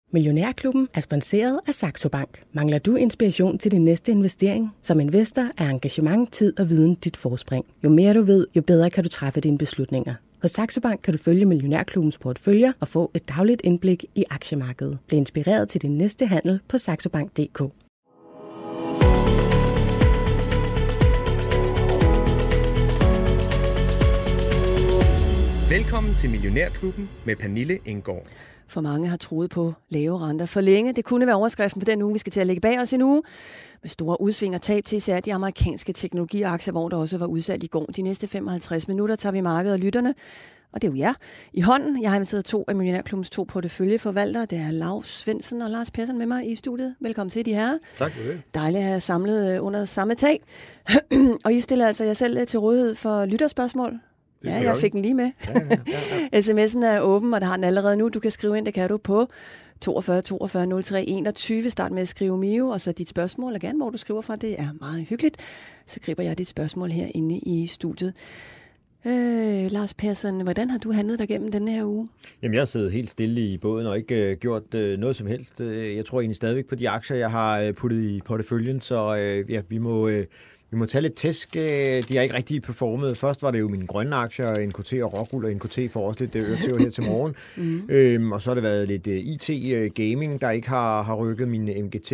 Millionærklubben er sponsoreret af Saxo Bank. Mangler du inspiration til din næste investering? Som investor er engagement, tid og viden dit forspring. Jo mere du ved, jo bedre kan du træffe dine beslutninger. Hos Saxo Bank kan du følge Millionærklubbens porteføljer og få et dagligt indblik i aktiemarkedet. Bliv inspireret til din næste handel på saxobank.dk. Velkommen til Millionærklubben med Pernille Enggaard. For mange har troet på lave renter for længe. Det kunne være overskriften for den uge, vi skal til at lægge bag os en uge. Med store udsving og tab til især de amerikanske teknologiaktier, hvor der også var udsalg i går. De næste 55 minutter tager vi markedet og lytterne. Og det er jo jer i hånden. Jeg har inviteret 2 af Millionærklubbens 2 porteføljeforvaltere. Det er Laus Svendsen og Lars Persson med mig i studiet. Velkommen til, de herrer. Tak for det. Dejligt at have samlet under samme tag. Og I stiller altså jer selv til rådighed for lytterspørgsmål. Ja, jeg fik den lige med. Ja. SMS'en er åben, og der har den allerede nu. Du kan skrive ind, det kan du på 42 42 03 21. Start med at skrive Mio, og så dit spørgsmål, og gerne hvor du skriver fra. Det er meget hyggeligt. Så griber jeg dit spørgsmål herinde i studiet. Lars Persson, hvordan har du handlet dig gennem denne her uge? Jamen, jeg har siddet helt stille i båden og ikke gjort noget som helst. Jeg tror egentlig stadigvæk på de aktier, jeg har puttet i porteføljen, så ja, vi må tage lidt tæsk. De har ikke rigtig performet. Først var det jo mine grønne aktier, NKT og Rockwool, og NKT får også lidt øretæver her til morgen. Og så har det været lidt IT-gaming, der ikke har rykket. Min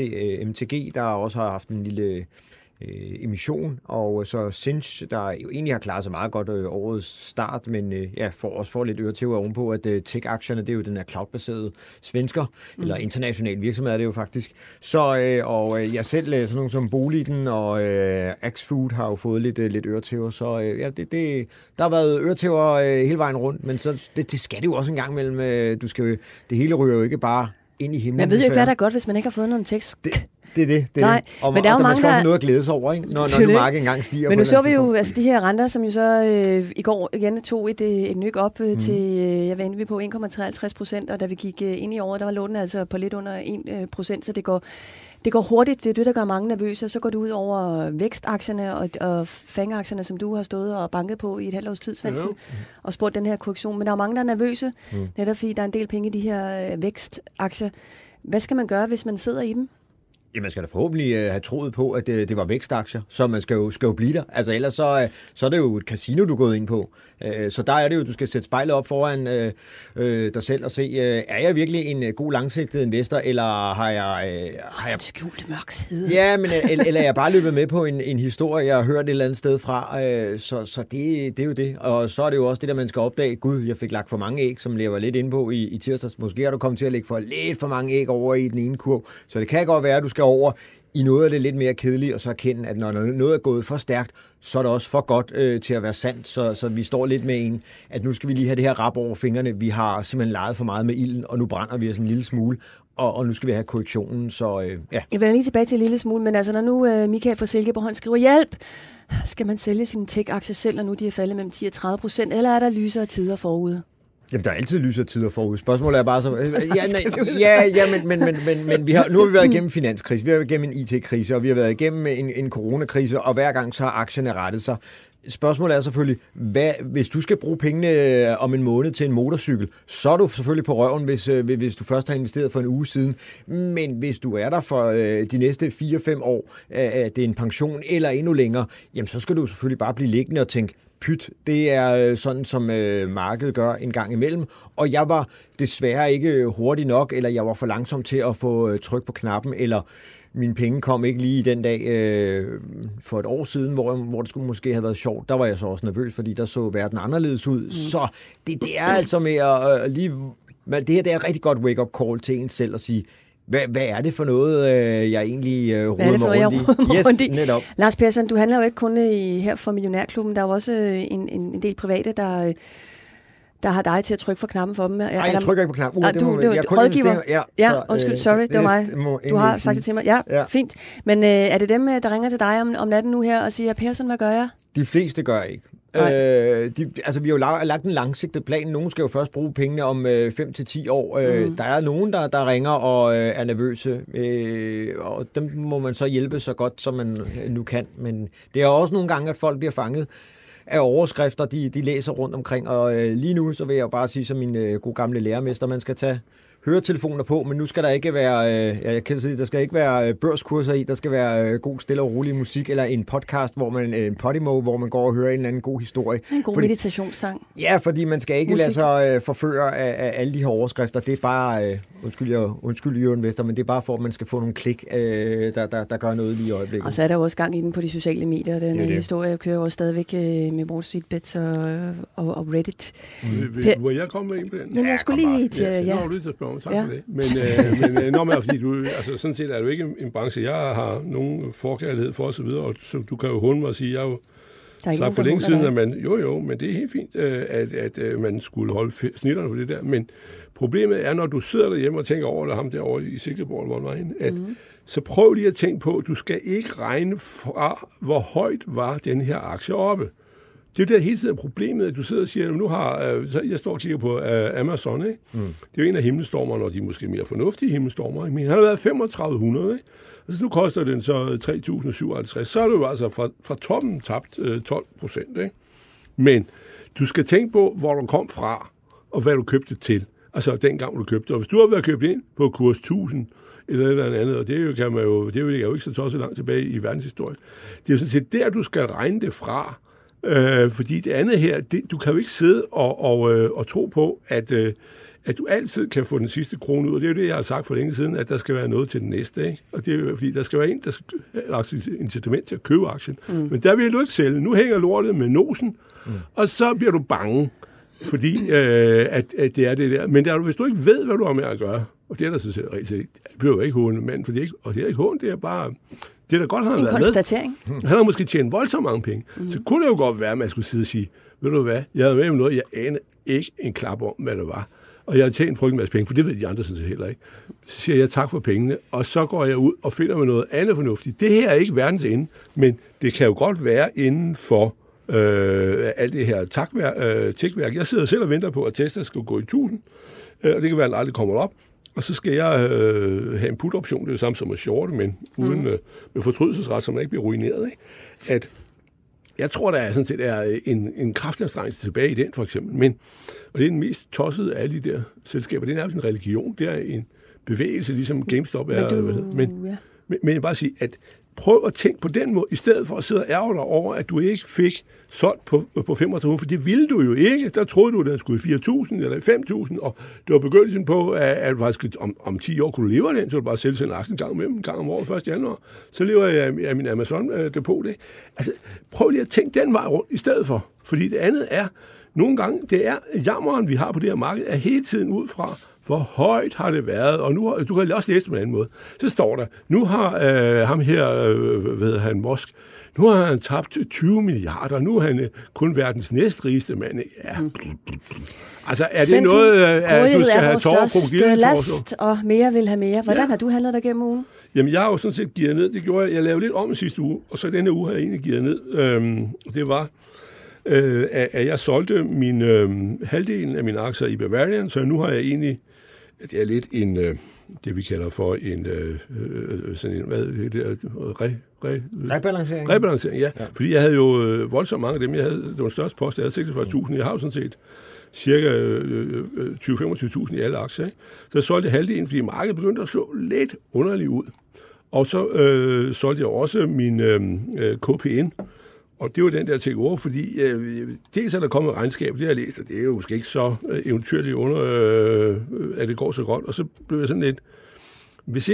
MTG, der også har haft en lille emission, og så Sinch, der jo egentlig har klaret sig meget godt årets start, men får lidt øretæver ovenpå, at tech-aktierne, det er jo den her cloud-baserede svensker, eller international virksomhed er det jo faktisk. Så, og jeg selv, sådan nogle som Boliden og Axfood har jo fået lidt øretæver, så der har været øretæver hele vejen rundt, men så det skal det jo også en gang imellem. Det hele ryger jo ikke bare ind i himlen. Man ved jo ikke, hvad der er godt, hvis man ikke har fået nogen tekst. Det er det. Nej, og men der er jo mange, der skal noget at glæde sig over, ikke? Når nu markedet engang stiger. Men nu så vi jo altså de her renter, som jo så i går igen tog et nyk op til, jeg var inde på 1,53%, og da vi gik ind i året, der var lånen altså på lidt under 1%, så det går hurtigt. Det er det, der gør mange nervøse, og så går det ud over vækstaktierne og fangaktierne, som du har stået og banket på i et halvt års tid, Svendsen, og spurgt den her korrektion. Men der er mange, der er nervøse, netop fordi der er en del penge i de her vækstaktier. Hvad skal man gøre, hvis man sidder i dem? Ja, man skal da forhåbentlig have troet på, at det var vækstaktier, så man skal jo blive der. Altså ellers så er det jo et casino, du er gået ind på. Så der er det jo, du skal sætte spejlet op foran dig selv og se, er jeg virkelig en god langsigtet investor, eller har jeg skjult mørk side? Ja, men eller er jeg bare løbet med på en historie, jeg har hørt et eller andet sted fra. Så det er jo det. Og så er det jo også det, der man skal opdage. Gud, jeg fik lagt for mange æg, som lever lidt inde på i tirsdags. Måske har du kommet til at lægge lidt for mange æg over i den ene kurv. Så det kan godt være, at du skal over i noget af det lidt mere kedelige, og så erkende, at når noget er gået for stærkt, så er det også for godt til at være sandt. Så vi står lidt med at nu skal vi lige have det her rap over fingrene. Vi har simpelthen leget for meget med ilden, og nu brænder vi os en lille smule, og nu skal vi have korrektionen. Så ja. Jeg vil lige tilbage til en lille smule, men altså når nu Michael fra Silkeborg skriver hjælp, skal man sælge sine tech-aktier selv, når nu de er faldet mellem 10 og 30%, eller er der lysere tider forude? Jamen, der er altid lysere tider forud. Spørgsmålet er bare så... men nu har vi været igennem finanskrise, vi har været igennem en IT-krise, og vi har været igennem en coronakrise, og hver gang så har aktierne rettet sig. Spørgsmålet er selvfølgelig, hvis du skal bruge pengene om en måned til en motorcykel, så er du selvfølgelig på røven, hvis du først har investeret for en uge siden. Men hvis du er der for de næste 4-5 år, det er en pension eller endnu længere, jamen så skal du selvfølgelig bare blive liggende og tænke, pyt, det er sådan, som markedet gør en gang imellem. Og jeg var desværre ikke hurtig nok, eller jeg var for langsom til at få tryk på knappen, eller mine penge kom ikke lige den dag for et år siden, hvor det skulle måske have været sjovt. Der var jeg så også nervøs, fordi der så verden anderledes ud. Så det er altså med at lige... Det her det er et rigtig godt wake-up call til en selv at sige, hvad er det for noget, jeg egentlig roder mig rundt i? Yes, netop. Lars Persson, du handler jo ikke kun her for Millionærklubben. Der er jo også en del private, der har dig til at trykke for knappen for dem. Nej, jeg trykker ikke på knappen. Du er rådgiver? Ja, undskyld, sorry, det var mig. Du har sagt det til mig. Ja, fint. Men er det dem, der ringer til dig om natten nu her og siger, Persson, hvad gør jeg? De fleste gør ikke. Vi har jo lagt en langsigtet plan. Nogen skal jo først bruge pengene om 5-10 år. Der er nogen, der ringer og er nervøse, og dem må man så hjælpe så godt, som man nu kan. Men det er også nogle gange, at folk bliver fanget af overskrifter, de læser rundt omkring. Og lige nu, så vil jeg jo bare sige, som min gode gamle lærermester, man skal tage høretelefoner på, men nu skal der ikke være, jeg kan sige, der skal ikke være børskurser i, der skal være god, stille og rolig musik, eller en podcast, en Podimo, hvor man går og hører en eller anden god historie. En god meditationssang. Ja, fordi man skal ikke lade sig forføre af alle de her overskrifter. Det er bare, undskyld Jørgen Vester, men det er bare for, at man skal få nogle klik, der gør noget lige i øjeblikket. Og så er der også gang i den på de sociale medier. Den historie kører også stadigvæk med Wall Street Bets og Reddit. Må jeg komme med en på den? Jamen, jeg skulle lige til... Ja. Nå, det er spørgsmål. Tak for det. Men når man, fordi du, altså, sådan set er det jo ikke en branche, jeg har nogen forkærlighed for osv., og så du kan jo hunde mig og sige, jeg har jo sagt for længe siden, at man... Jo, men det er helt fint, at man skulle holde snitterne på det der. Men problemet er, når du sidder derhjemme og tænker over det, ham derovre i Silkeborg, hvor var henne, at så prøv lige at tænke på, at du skal ikke regne fra, hvor højt var den her aktie oppe. Det er jo det hele tiden problemet, at du sidder og siger, at nu har... jeg står og kigger på Amazon, ikke? Det er jo en af himmelstormerne, og de er måske mere fornuftige himmelstormer. Men han har været 3500, ikke? Altså nu koster den så 3.057, så er du jo altså fra toppen tabt 12%, ikke? Men du skal tænke på, hvor du kom fra, og hvad du købte til. Altså dengang du købte. Og hvis du har været købt ind på kurs 1000, eller andet, og det kan man jo, det er jo ikke så tosset langt tilbage i verdenshistorien. Det er jo sådan set der, du skal regne det fra. Fordi det andet her, du kan jo ikke sidde og tro på, at du altid kan få den sidste krone ud, og det er jo det, jeg har sagt for længe siden, at der skal være noget til den næste, ikke? Og det er jo, fordi der skal være en, der skal have incitament til at købe aktien. Men der vil du ikke sælge. Nu hænger lortet med nosen, og så bliver du bange, fordi at det er det der. Men hvis du ikke ved, hvad du har med at gøre, og det er der så selv rigtig, det bliver jo ikke hånd, mand, for det er ikke, og det er ikke hånd, det er bare... Det er da godt, han har været konstatering. Med. Han har måske tjent voldsomt mange penge. Så kunne det jo godt være, at man skulle sidde og sige, ved du hvad, jeg havde med om noget, jeg anede ikke en klap om, hvad det var. Og jeg har tjent frygtelig masse penge, for det ved de andre sådan set heller ikke. Så siger jeg tak for pengene, og så går jeg ud og finder mig noget andet fornuftigt. Det her er ikke verdens ende, men det kan jo godt være inden for alt det her tech-værk. Jeg sidder selv og venter på, at Tesla skal gå i 1000, og det kan være, at den aldrig kommer op. Og så skal jeg have en put-option, det er det samme som at shorte, men uden med fortrydelsesret, så man ikke bliver ruineret. Ikke? At jeg tror, der er sådan set en kraftanstrengelse tilbage i den, for eksempel. Men, og det er den mest tossede af alle de der selskaber. Det er nærmest en religion. Det er en bevægelse, ligesom GameStop er. Men jeg bare sige, at prøv at tænke på den måde, i stedet for at sidde og ærge dig over, at du ikke fik solgt på 3500, for det ville du jo ikke. Der troede du, at den skulle i 4.000 eller i 5.000, og det var begyndelsen på, at faktisk om 10 år kunne du leve af den, så du bare sælge sådan en aktie en gang om året, 1. januar. Så lever jeg af min Amazon-depot. Altså, prøv lige at tænke den vej rundt i stedet for. Fordi det andet er, nogle gange, det er jammeren, vi har på det her marked, er hele tiden ud fra, hvor højt har det været, og nu du kan også læse det på en anden måde. Så står der, nu har ham her, Musk, nu har han tabt 20 milliarder, nu er han kun verdens næstrigeste mand. Ja. Altså, er det noget, at du skal have tårer og krokodillen last, og mere vil have mere. Hvordan har du handlet der gennem ugen? Jamen, jeg har jo sådan set gearet ned. Det gjorde jeg. Jeg lavede lidt om sidste uge, og så denne uge har jeg egentlig gearet ned. Det var, at jeg solgte halvdelen af mine aktier i Bavarian, så nu har jeg egentlig, det er lidt en, det vi kalder for en, sådan en, rebalancering. Rebalancering, ja. Fordi jeg havde jo voldsomt mange af dem. Jeg havde, det var den største post, jeg havde 46.000. Jeg har jo sådan set cirka 20-25.000 i alle aktier. Ikke? Så jeg solgte halvdelen, fordi markedet begyndte at så lidt underligt ud. Og så solgte jeg også min KPN. Og det var den der til ord, fordi dels er der kommet regnskab, det har jeg læst, og det er jo måske ikke så eventyrligt at det går så godt. Og så blev jeg sådan lidt, hvis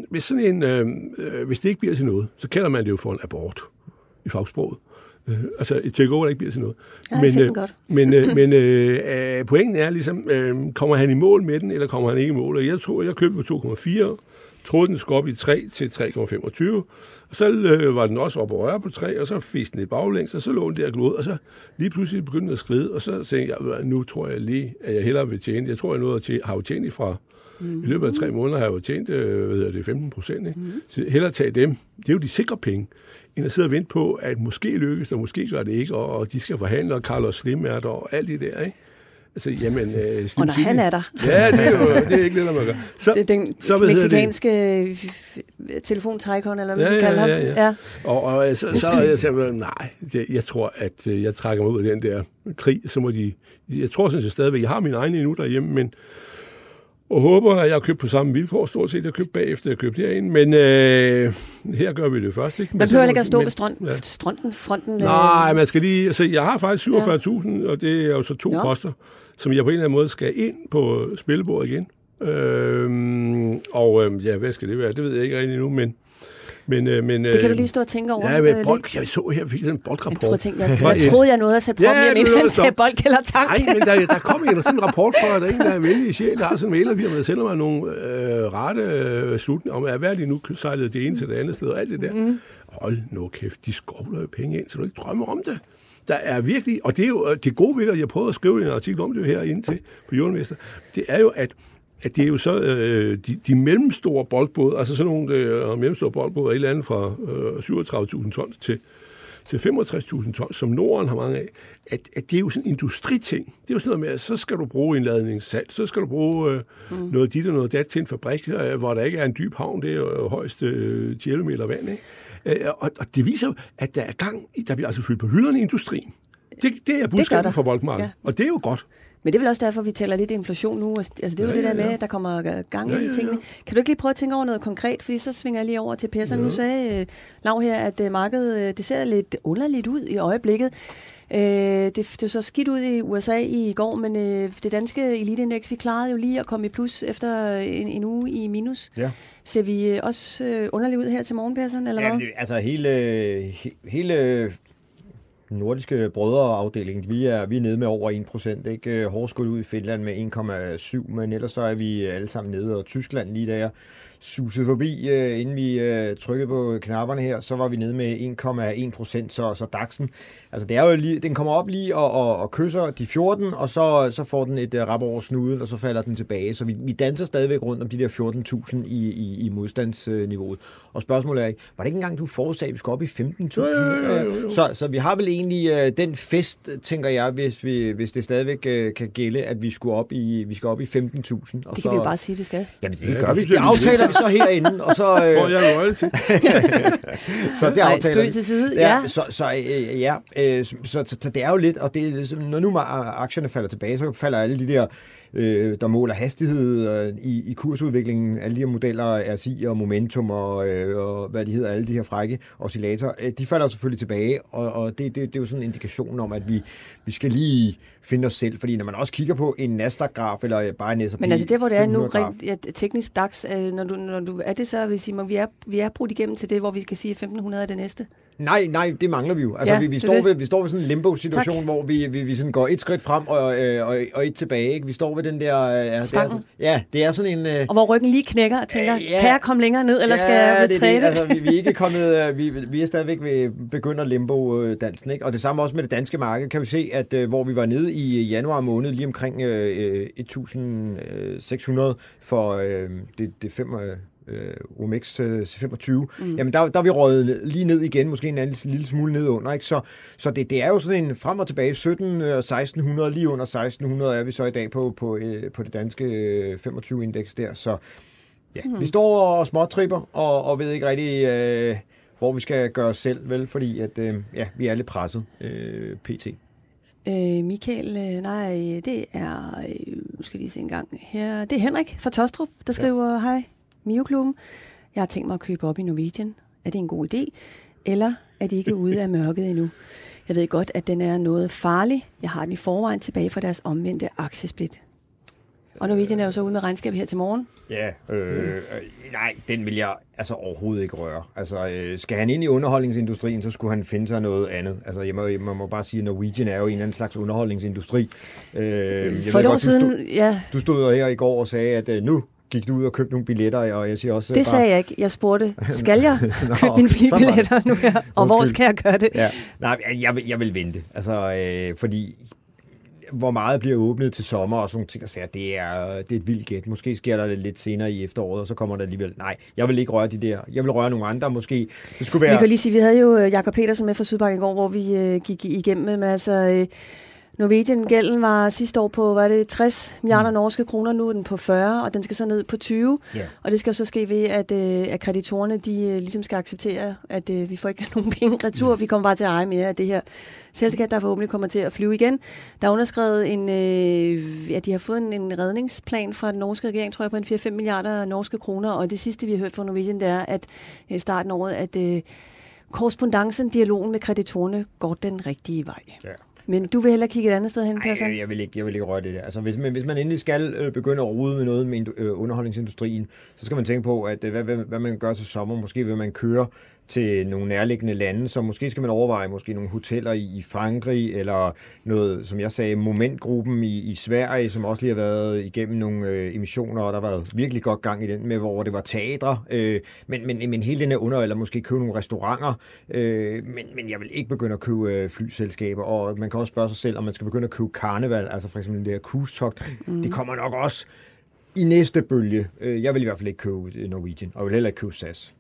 det ikke bliver til noget, så kalder man det jo for en abort i fagsproget. Altså et takeover, der ikke bliver til noget. Men pointen er ligesom, kommer han i mål med den, eller kommer han ikke i mål? Og jeg købte på 2,4, troede den skulle op i 3 til 3,25, og så var den også oppe og røre på 3, og så fik den et baglæns, og så lå den der glod, og så lige pludselig begyndte den at skride, og så tænkte jeg, nu tror jeg lige, at jeg hellere vil tjene. Jeg tror, jeg har jo tjent fra, i løbet af 3 måneder har jeg jo tjent, 15%. Så hellere tage dem. Det er jo de sikre penge, end at sidde og vente på, at måske lykkes, og måske gør det ikke, og de skal forhandle, og Carlos Slim er der, og alt det der, ikke? Altså, jamen, og når han er der. Ja, det er ikke det, man gør. Det er den mexikanske telefontrækhånd, eller hvad man skal kalde ham. Ja. Og så jeg siger, nej, jeg tror, at jeg trækker mig ud af den der krig, så må de... Jeg tror sådan set stadigvæk, jeg har min egen endnu derhjemme, men... og håber, at jeg har købt på samme vilkår, stort set. Jeg har købt bagefter, jeg købte herinde, men her gør vi det først. Ikke? Man behøver ikke at stå ved fronten. Nej, man skal lige... Altså, jeg har faktisk 47.000, og det er jo så 2 poster, som jeg på en eller anden måde skal ind på spillebordet igen. Hvad skal det være? Det ved jeg ikke rigtig nu, men det kan du lige stå og tænke over. Jeg så her, fik en boldrapport. Jeg troede, jeg nåede at sætte prøve mere, men han sagde boldkælder, tak. Nej, men der kom sådan en rapport fra, der er en, der er vældig i sjæl, der har sådan en mailerfirma, der sender mig nogle rette slutninger om, at hvad er det nu sejlet det ene til det andet sted, og alt det der. Hold nu kæft, de skovler jo penge ind, så du ikke drømmer om det. Der er virkelig, og det er jo det gode ved det, jeg prøvede at skrive en artikel om det her indtil på Jordinvestor, det er jo, at det er jo så de mellemstore boldbåde, altså sådan nogle mellemstore boldbåde, et eller andet fra 37.000 tons til 65.000 tons, som Norden har mange af, at det er jo sådan en industriting. Det er jo sådan noget med, at så skal du bruge en ladningssalt, så skal du bruge noget dit og noget dat til en fabrik, hvor der ikke er en dyb havn, det er jo højst 10 meter vand, ikke? Og det viser jo, at der er gang, der bliver altså fyldt på hylderne i industrien. Det er budskabet fra boldmarkedet, og det er jo godt. Men det er vel også derfor, vi tæller lidt inflation nu. Altså, det er jo det der med, at der kommer gang i tingene. Kan du ikke lige prøve at tænke over noget konkret? Fordi så svinger jeg lige over til Persson. Nu sagde Lav her, at markedet det ser lidt underligt ud i øjeblikket. Det så skidt ud i USA i går, men det danske eliteindeks, vi klarede jo lige at komme i plus efter en uge i minus. Ja. Ser vi også underligt ud her til morgen, Persson, eller hvad? Altså hele nordiske brødreafdeling, vi er nede med over 1%, ikke? Hårdt skudt ud i Finland med 1,7, men ellers så er vi alle sammen nede, og Tyskland lige der susede forbi, inden vi trykkede på knapperne her, så var vi nede med 1,1%, så DAX'en, altså det er jo lige, den kommer op lige og kysser de 14, og så får den et rap over snuden, og så falder den tilbage, så vi danser stadigvæk rundt om de der 14.000 i modstandsniveauet. Og spørgsmålet er, var det ikke engang, du forudsagde, at vi skal op i 15.000? Jo. Så vi har vel egentlig den fest, tænker jeg, hvis det stadigvæk kan gælde, at vi skal op i 15.000. Det kan vi jo bare sige, det skal. Jamen det gør vi. Det aftaler vi så herinde, og så... Får jeg røgle til. Så det aftaler vi. Til side, Så det er jo lidt, og det er ligesom, når nu aktierne falder tilbage, så falder alle de der måler hastighed i kursudviklingen, alle de her modeller, RSI og Momentum og hvad de hedder, alle de her frække oscillatorer, de falder selvfølgelig tilbage, og det er jo sådan en indikation om, at vi skal lige finde os selv, fordi når man også kigger på en Nasdaq-graf, eller bare en S&P 500-graf. Men altså det, hvor det er nu rent teknisk DAX, når du er det så, vil sige, at vi er brudt igennem til det, hvor vi skal sige, at 1.500 er det næste? Nej, det mangler vi jo. Altså, vi står ved sådan en limbo-situation, hvor vi sådan går et skridt frem og et tilbage. Ikke? Vi står ved den der... Stangen. Det er sådan en... Og hvor ryggen lige knækker og tænker, kan jeg komme længere ned, eller skal jeg betræne? Altså, vi er ikke kommet... Vi er stadigvæk ved begynder limbo-dansen, ikke? Og det samme også med det danske marked, kan vi se, at hvor vi var nede i januar måned, lige omkring 1.600 for det 5... OMX 25, jamen der er vi røget lige ned igen, måske en anden lille smule ned under, ikke? Så det er jo sådan en frem og tilbage, 17 og 1600, lige under 1600 er vi så i dag på det danske 25-indeks der, så ja, vi står og småtripper og ved ikke rigtig, hvor vi skal gøre os selv, vel, fordi at, vi er lidt presset pt. Michael, det er, nu skal jeg lige se en gang her, det er Henrik fra Tostrup, der skriver, hej, Mio-klubben. Jeg har tænkt mig at købe op i Norwegian. Er det en god idé? Eller er de ikke ude af mørket endnu? Jeg ved godt, at den er noget farlig. Jeg har den i forvejen tilbage fra deres omvendte aktiesplit. Og Norwegian er jo så ude med regnskab her til morgen. Ja, nej, den vil jeg altså overhovedet ikke røre. Altså, skal han ind i underholdningsindustrien, så skulle han finde sig noget andet. Altså, man må bare sige, at Norwegian er jo en eller anden slags underholdningsindustri. For et år siden, du stod her i går og sagde, at nu gik du ud og købte nogle billetter, og jeg siger også... Det sagde jeg ikke. Jeg spurgte, skal jeg købe mine flybilletter nu her? Og hvor skal jeg gøre det? Ja. Nej, jeg vil vente. Altså, fordi hvor meget bliver åbnet til sommer og sådan nogle ting, og siger, det er et vildt gæt. Måske sker der lidt senere i efteråret, og så kommer der alligevel... Nej, jeg vil ikke røre de der. Jeg vil røre nogle andre måske. Det skulle være... Vi kan lige sige, vi havde jo Jakob Petersen med fra Sydbank i går, hvor vi gik igennem, men altså... Norwegian-gælden var sidste år på, 60 milliarder norske kroner, nu er den på 40, og den skal så ned på 20. Yeah. Og det skal jo så ske ved, at kreditorerne, de ligesom skal acceptere, at vi får ikke nogen penge retur, vi kommer bare til at eje mere af det her selskab, der forhåbentlig kommer til at flyve igen. Der er underskrevet de har fået en redningsplan fra den norske regering, tror jeg, på en 4-5 milliarder norske kroner, og det sidste, vi har hørt fra Norwegian, det er, at i starten af året, at korrespondancen, dialogen med kreditorerne, går den rigtige vej. Yeah. Men du vil hellere kigge et andet sted hen, Persson? Nej, jeg vil ikke røre det der. Altså, hvis man endelig skal begynde at rode med noget med underholdningsindustrien, så skal man tænke på, at hvad man gør til sommer. Måske vil man køre til nogle nærliggende lande, så måske skal man overveje nogle hoteller i Frankrig, eller noget, som jeg sagde, Momentgruppen i Sverige, som også lige har været igennem nogle emissioner, og der har været virkelig godt gang i den med, hvor det var teatre, men hele den her eller måske købe nogle restauranter, men jeg vil ikke begynde at købe flyselskaber, og man kan også spørge sig selv, om man skal begynde at købe karneval, altså for eksempel det her cruise-togt. Det kommer nok også i næste bølge. Jeg vil i hvert fald ikke købe Norwegian, og jeg vil heller ikke købe SAS.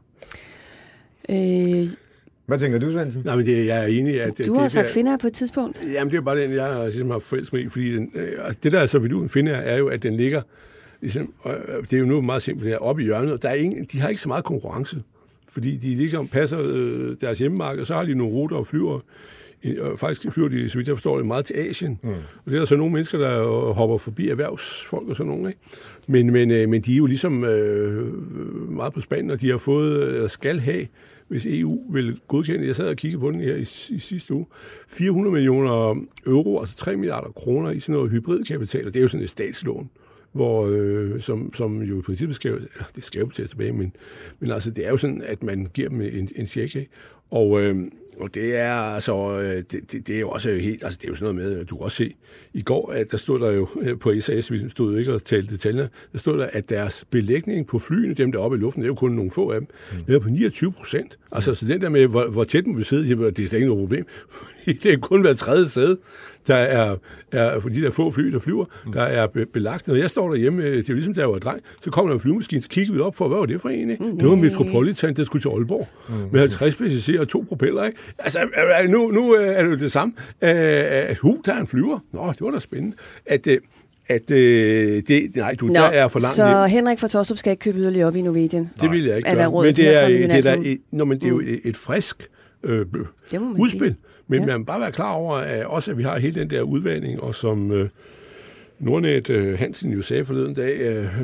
Hvad tænker du, Svendsen? Nej, men jeg er enig i, at du har sagt Finnair på et tidspunkt. Jamen, det er bare den, jeg har forelsket mig i, fordi det der er så vidt Finnair er jo, at den ligger, ligesom, det er jo nu meget simpelt her, oppe i hjørnet, og de har ikke så meget konkurrence, fordi de ligesom passer deres hjemmemarked, og så har de nogle ruter og flyver. Faktisk flyver de, så vidt jeg forstår det, meget til Asien. Og det er der så nogle mennesker, der hopper forbi erhvervsfolk og sådan nogle, ikke? Men de er jo ligesom meget på spanden, og de har fået, eller skal have, hvis EU vil godkende, jeg sad og kiggede på den her i sidste uge, 400 millioner euro, altså 3 milliarder kroner i sådan noget hybridkapital, og det er jo sådan et statslån, hvor, som jo i princippet skal jo betales tilbage, men altså det er jo sådan, at man giver dem en check, ikke? Og det er altså, det er jo også helt, altså det er jo sådan noget med, du kan også se, i går, at der stod der jo på SAS, vi stod jo ikke og talte detaljer, der stod der, at deres belægning på flyene, dem der oppe i luften, det er jo kun nogle få af dem, det er på 29%. Altså, så den der med, hvor tæt man vil sidde, det er slet ikke noget problem. Det er kun hver tredje sæde, der er for de der få fly, der flyver, der er belagt. Når jeg står derhjemme, det er jo ligesom, da jeg var dreng, så kommer der en flyvemaskine, så kigger vi op for, hvad var det for en? Ikke? Det var Metropolitan, der skulle til Aalborg, med 50 passagerer og 2 propeller. Ikke? Altså, nu er det jo det samme. Der er en flyver. Nå, det var da spændende. Der er for langt. Så Henrik fra Tostrup skal ikke købe yderligere op i Norwegian? Det vil jeg ikke gøre. Men det er jo et frisk udspil. Men man må bare være klar over, at vi har hele den der udvandring, og som Nordnet Hansen jo sagde forleden dag,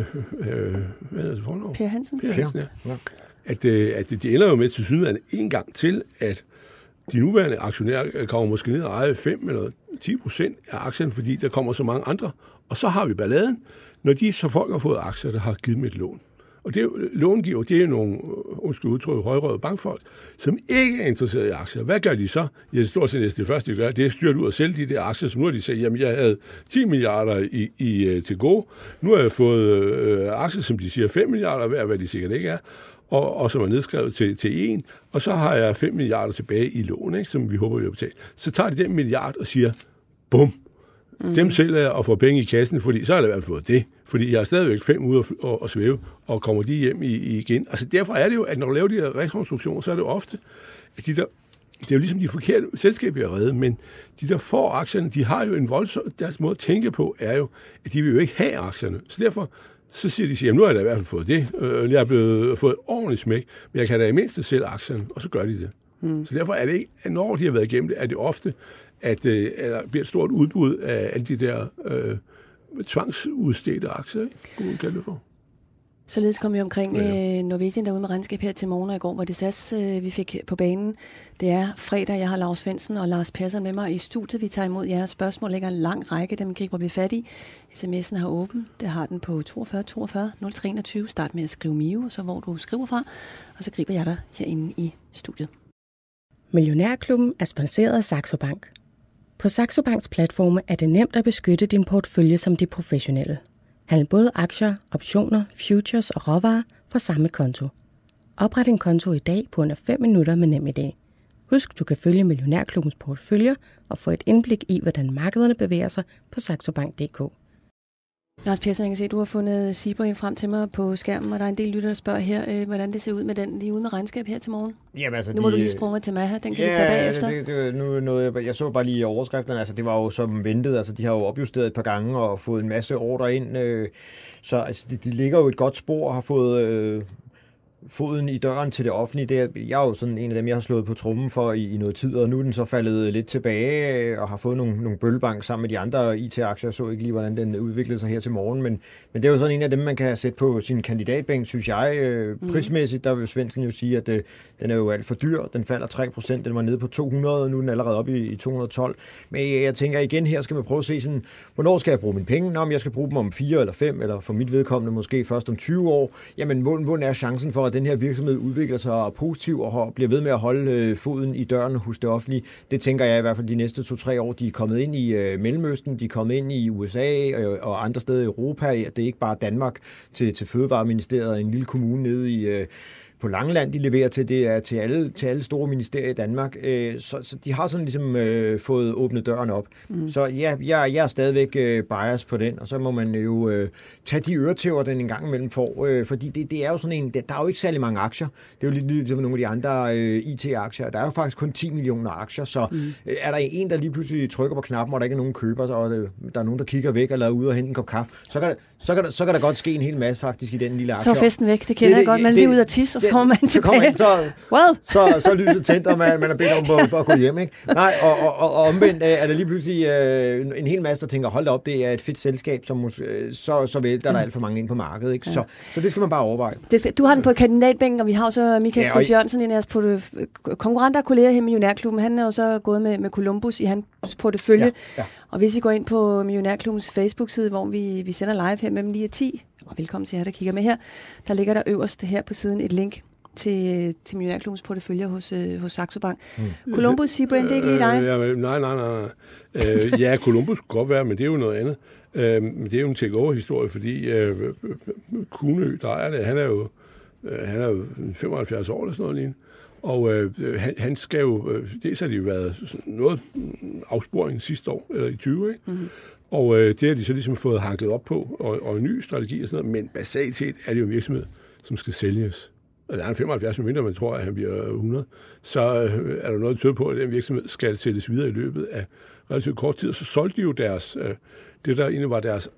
hvad hedder det for noget? Per Hansen, ja. At det ender jo med til synligheden en gang til, at de nuværende aktionærer kommer måske ned og eje 5 eller 10% af aktierne, fordi der kommer så mange andre. Og så har vi balladen, når de så folk har fået aktier, der har givet dem et lån. Og det er jo, långiver, det er nogle, højrøde bankfolk, som ikke er interesseret i aktier. Hvad gør de så? Ja, stort set det første, de gør, det er styrt ud og sælge de der aktier, som nu har de sagt, jamen jeg havde 10 milliarder til gode. Nu har jeg fået aktier, som de siger 5 milliarder hver, hvad de sikkert ikke er, og som er nedskrevet til 1, og så har jeg 5 milliarder tilbage i lån, ikke, som vi håber, vi har betalt. Så tager de den milliard og siger, bum, dem sælger jeg og får penge i kassen, fordi så har jeg i hvert fald fået det. Fordi jeg har stadigvæk 5 uger at svæve, og kommer de hjem igen. Altså derfor er det jo, at når du laver de der rekonstruktioner, så er det jo ofte, at det er jo ligesom de forkerte selskaber, jeg har reddet, men de der får aktierne, de har jo en voldsom, deres måde at tænke på, er jo, at de vil jo ikke have aktierne. Så derfor så siger de, nu har jeg da i hvert fald fået det, jeg har fået et ordentligt smæk, men jeg kan da i mindste sælge aktierne, og så gør de det. Så derfor er det ikke, når de har været igennem det, er det ofte, at der bliver et stort udbud af alle de der tvangsudstedte aktier, ikke? Således kom vi omkring Norwegian derude med regnskab her til morgen og i går, hvor det SAS, vi fik på banen. Det er fredag, jeg har Lars Svendsen og Lars Persson med mig i studiet. Vi tager imod jeres spørgsmål, lægger en lang række, dem griber vi fat i. SMS'en har åben, det har den på 42 42 023. Start med at skrive Mio, og så hvor du skriver fra, og så griber jeg dig herinde i studiet. Millionærklubben er sponsoreret af Saxo Bank. På Saxo Banks platforme er det nemt at beskytte din portefølje som de professionelle. Handle både aktier, optioner, futures og råvarer fra samme konto. Opret en konto i dag på under 5 minutter med NemID. Husk, du kan følge Millionærklubbens porteføljer og få et indblik i, hvordan markederne bevæger sig på saxobank.dk. Lars Persson, jeg kan se, at du har fundet Seabrain frem til mig på skærmen, og der er en del lytter, der spørger her, hvordan det ser ud med den. De er ude med regnskab her til morgen. Jamen, altså, nu må du lige sprunge til Maha, den kan vi tage bagefter. Det nu noget, jeg så bare lige overskrifterne, altså det var jo som ventet, altså de har jo opjusteret et par gange og fået en masse ordre ind, så altså, de ligger jo et godt spor og har fået foden i døren til det offentlige. Jeg er jo sådan en af dem, jeg har slået på trommen for i noget tid, og nu er den så faldet lidt tilbage og har fået nogle bøllebank sammen med de andre IT-aktier. Jeg så ikke lige, hvordan den udviklede sig her til morgen, men det er jo sådan en af dem, man kan sætte på sin kandidatbænk, synes jeg. Prismæssigt, der vil Svendsen jo sige, at den er jo alt for dyr. Den falder 3%, den var nede på 200, og nu er den allerede oppe i 212. Men jeg tænker igen, her skal man prøve at se sådan, hvornår skal jeg bruge mine penge? Nå, om jeg skal bruge dem om 4 eller 5, eller for mit vedkommende måske først om 20 år. Jamen, hvordan er chancen for, at den her virksomhed udvikler sig positivt og bliver ved med at holde foden i døren hos det offentlige? Det tænker jeg i hvert fald de næste 2-3 år. De er kommet ind i Mellemøsten, de er kommet ind i USA og andre steder i Europa. Det er ikke bare Danmark til Fødevareministeriet og en lille kommune nede i på Langeland, de leverer til, det er til alle store ministerier i Danmark. Så de har sådan ligesom fået åbnet døren op. Så ja, jeg er stadigvæk bias på den, og så må man jo tage de øretæver, den en gang imellem får, fordi det er jo sådan en, der er jo ikke særlig mange aktier. Det er jo lidt ligesom nogle af de andre IT-aktier. Der er jo faktisk kun 10 millioner aktier, så er der en, der lige pludselig trykker på knappen, og der ikke er nogen køber, og der er nogen, der kigger væk eller er ude og hente en kop kaffe, så kan der godt ske en hel masse faktisk i den lille aktie. Så festen væk, det kender jeg godt. Man lige ud af tis, og så kommer man tilbage. Så lyset tændt, og man er bedt om at gå hjem, ikke? Nej, og omvendt er der lige pludselig en hel masse, der tænker, hold da op, det er et fedt selskab, som så vælter der alt for mange ind på markedet, ikke? Så det skal man bare overveje. Du har den på kandidatbænken, og vi har jo så Michael Friis Jørgensen, en af jeres konkurrenter og kolleger her i Millionærklubben. Han er jo så gået med Columbus i hans portefølje. Ja. Og hvis I går ind på Millionærklubbens Facebook-side, hvor vi sender live her mellem 9 og 10, og velkommen til jer, der kigger med her, der ligger der øverst her på siden et link til Millionærklubbens portefølje hos Saxo Bank. Columbus, Seabrain, det er ikke lige dig? Nej. Ja, Columbus kunne godt være, men det er jo noget andet. Men det er jo en take-over-historie, fordi Kuhnø, der er det, han er jo 75 år eller sådan noget lignende. Og han skal jo, dels har de jo været noget afsporing sidste år, eller i 20, ikke? Mm-hmm. Og det har de så ligesom fået hanket op på, og en ny strategi og sådan noget, men basalt set er det jo en virksomhed, som skal sælges. Og der er en 75 mindre, man tror, at han bliver 100, så er der noget at tyde på, at den virksomhed skal sælges videre i løbet af relativt kort tid, og så solgte de jo deres, det der egentlig var deres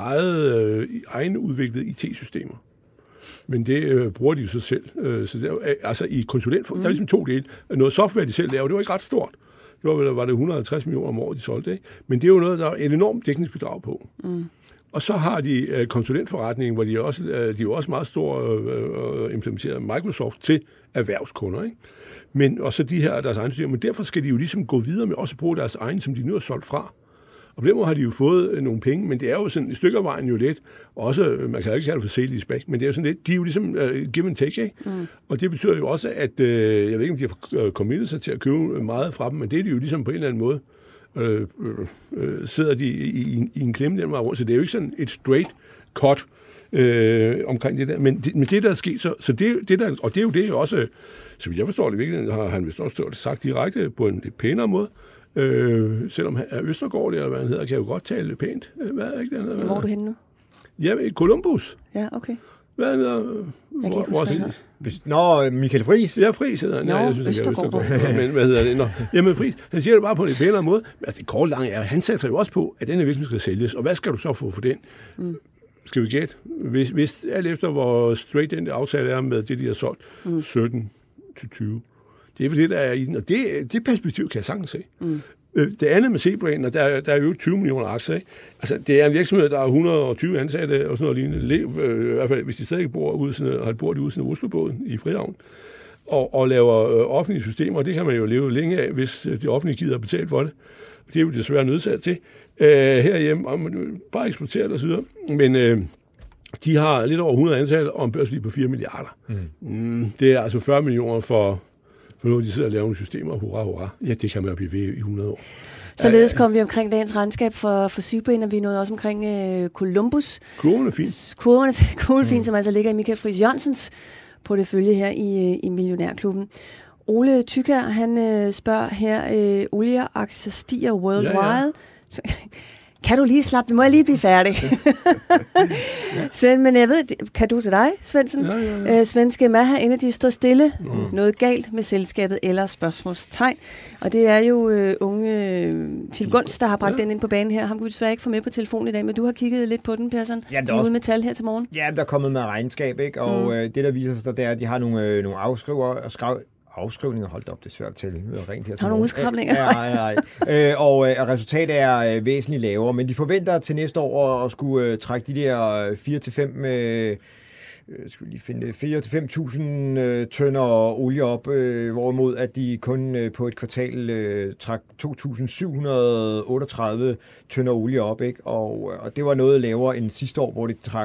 egen udviklede IT-systemer. Men det bruger de jo så selv. Så der, altså i konsulent, der er ligesom 2 dele. Noget software, de selv laver, det var ikke ret stort. Det var det 150 millioner om året, de solgte, ikke? Men det er jo noget, der er en enorm teknisk bidrag på. Og så har de konsulentforretningen, hvor de er jo også meget stor implementeret Microsoft til erhvervskunder, ikke? Men også de her deres egne systemer. Men derfor skal de jo ligesom gå videre med også at bruge deres egne, som de nu har solgt fra. Og på den måde har de jo fået nogle penge, men det er jo sådan et stykke af vejen jo lidt. Også, man kan jo ikke kalde det for sale back, men det er jo sådan lidt, de er jo ligesom give and take, ikke? Og det betyder jo også, at jeg ved ikke, om de har committet sig til at købe meget fra dem, men det er de jo ligesom på en eller anden måde. Sidder de i en klemme den vej rundt, så det er jo ikke sådan et straight cut omkring det der. Men det der er sket, så det der, og det er jo det også, som jeg forstår det virkelig, har han vist også sagt direkte på en lidt pænere måde. Selvom han er Østergaard, eller hvad han hedder, kan jo godt tale pænt. Hvad er ikke det? Hvor er du henne nu? Ja, i Columbus. Ja, okay. Hvad hedder jeg kan ikke huske, Nå, Michael Friis. Ja, Friis hedder han. Ja, jeg synes, Østergaard. Men hvad hedder det? Jamen, Friis, han siger det bare på en pænere måde. Altså, det kort langt er, han satser jo også på, at denne virksomhed skal sælges. Og hvad skal du så få for den? Skal vi gætte? Hvis alt efter, hvor straight den aftale er med det, de har solgt, 17 til 20. Det er vel det, der er i den, og det perspektiv kan jeg sagtens se. Det andet med Seabrain, og der er jo 20 millioner aktier, ikke? Altså, det er en virksomhed, der er 120 ansatte og sådan noget lignende. I hvert fald, hvis de stadig bor ude i Oslobåden i Frihavn, og laver offentlige systemer, det kan man jo leve længe af, hvis det offentlige gider at betale for det. Det er jo desværre nødsat til herhjemme, og man bare eksporterer det og så videre. Men de har lidt over 100 ansatte og en børsværdi på 4 milliarder. Det er altså 40 millioner for nu de sidder og laver nogle systemer, hurra. Ja, det kan man jo blive ved i 100 år. Således kom vi omkring dagens regnskab for Seabrain, og vi nåede også omkring Columbus. Kurven er fint. Kurven er fint, som altså ligger i Michael Friis Jørgensens portefølje her i Millionærklubben. Ole Tykær, han spørger her, olieaktier stiger worldwide. Ja. Kan du lige slappe? Må jeg lige blive færdig? Svend, men jeg ved, kan du til dig, Svendsen? Ja. Svenske Maha Energy står stille. Noget galt med selskabet eller spørgsmålstegn. Og det er jo unge Philip Gunst, der har bragt den ind på banen her. Ham kunne vi desværre ikke få med på telefonen i dag, men du har kigget lidt på den, Persson. Ja, de er ude med tal her til morgen. Ja, der er kommet med regnskab, ikke? Og det, der viser sig, det er, at de har nogle afskrivninger, holdt op, det er svært til rent her. Har du nogle udskrivninger? Ja. Og resultatet er væsentligt lavere, men de forventer til næste år at skulle trække de der 4-5.000 tønder olie op, hvorimod at de kun på et kvartal trak 2.738 tønder olie op, ikke? Og det var noget lavere end sidste år, hvor de trak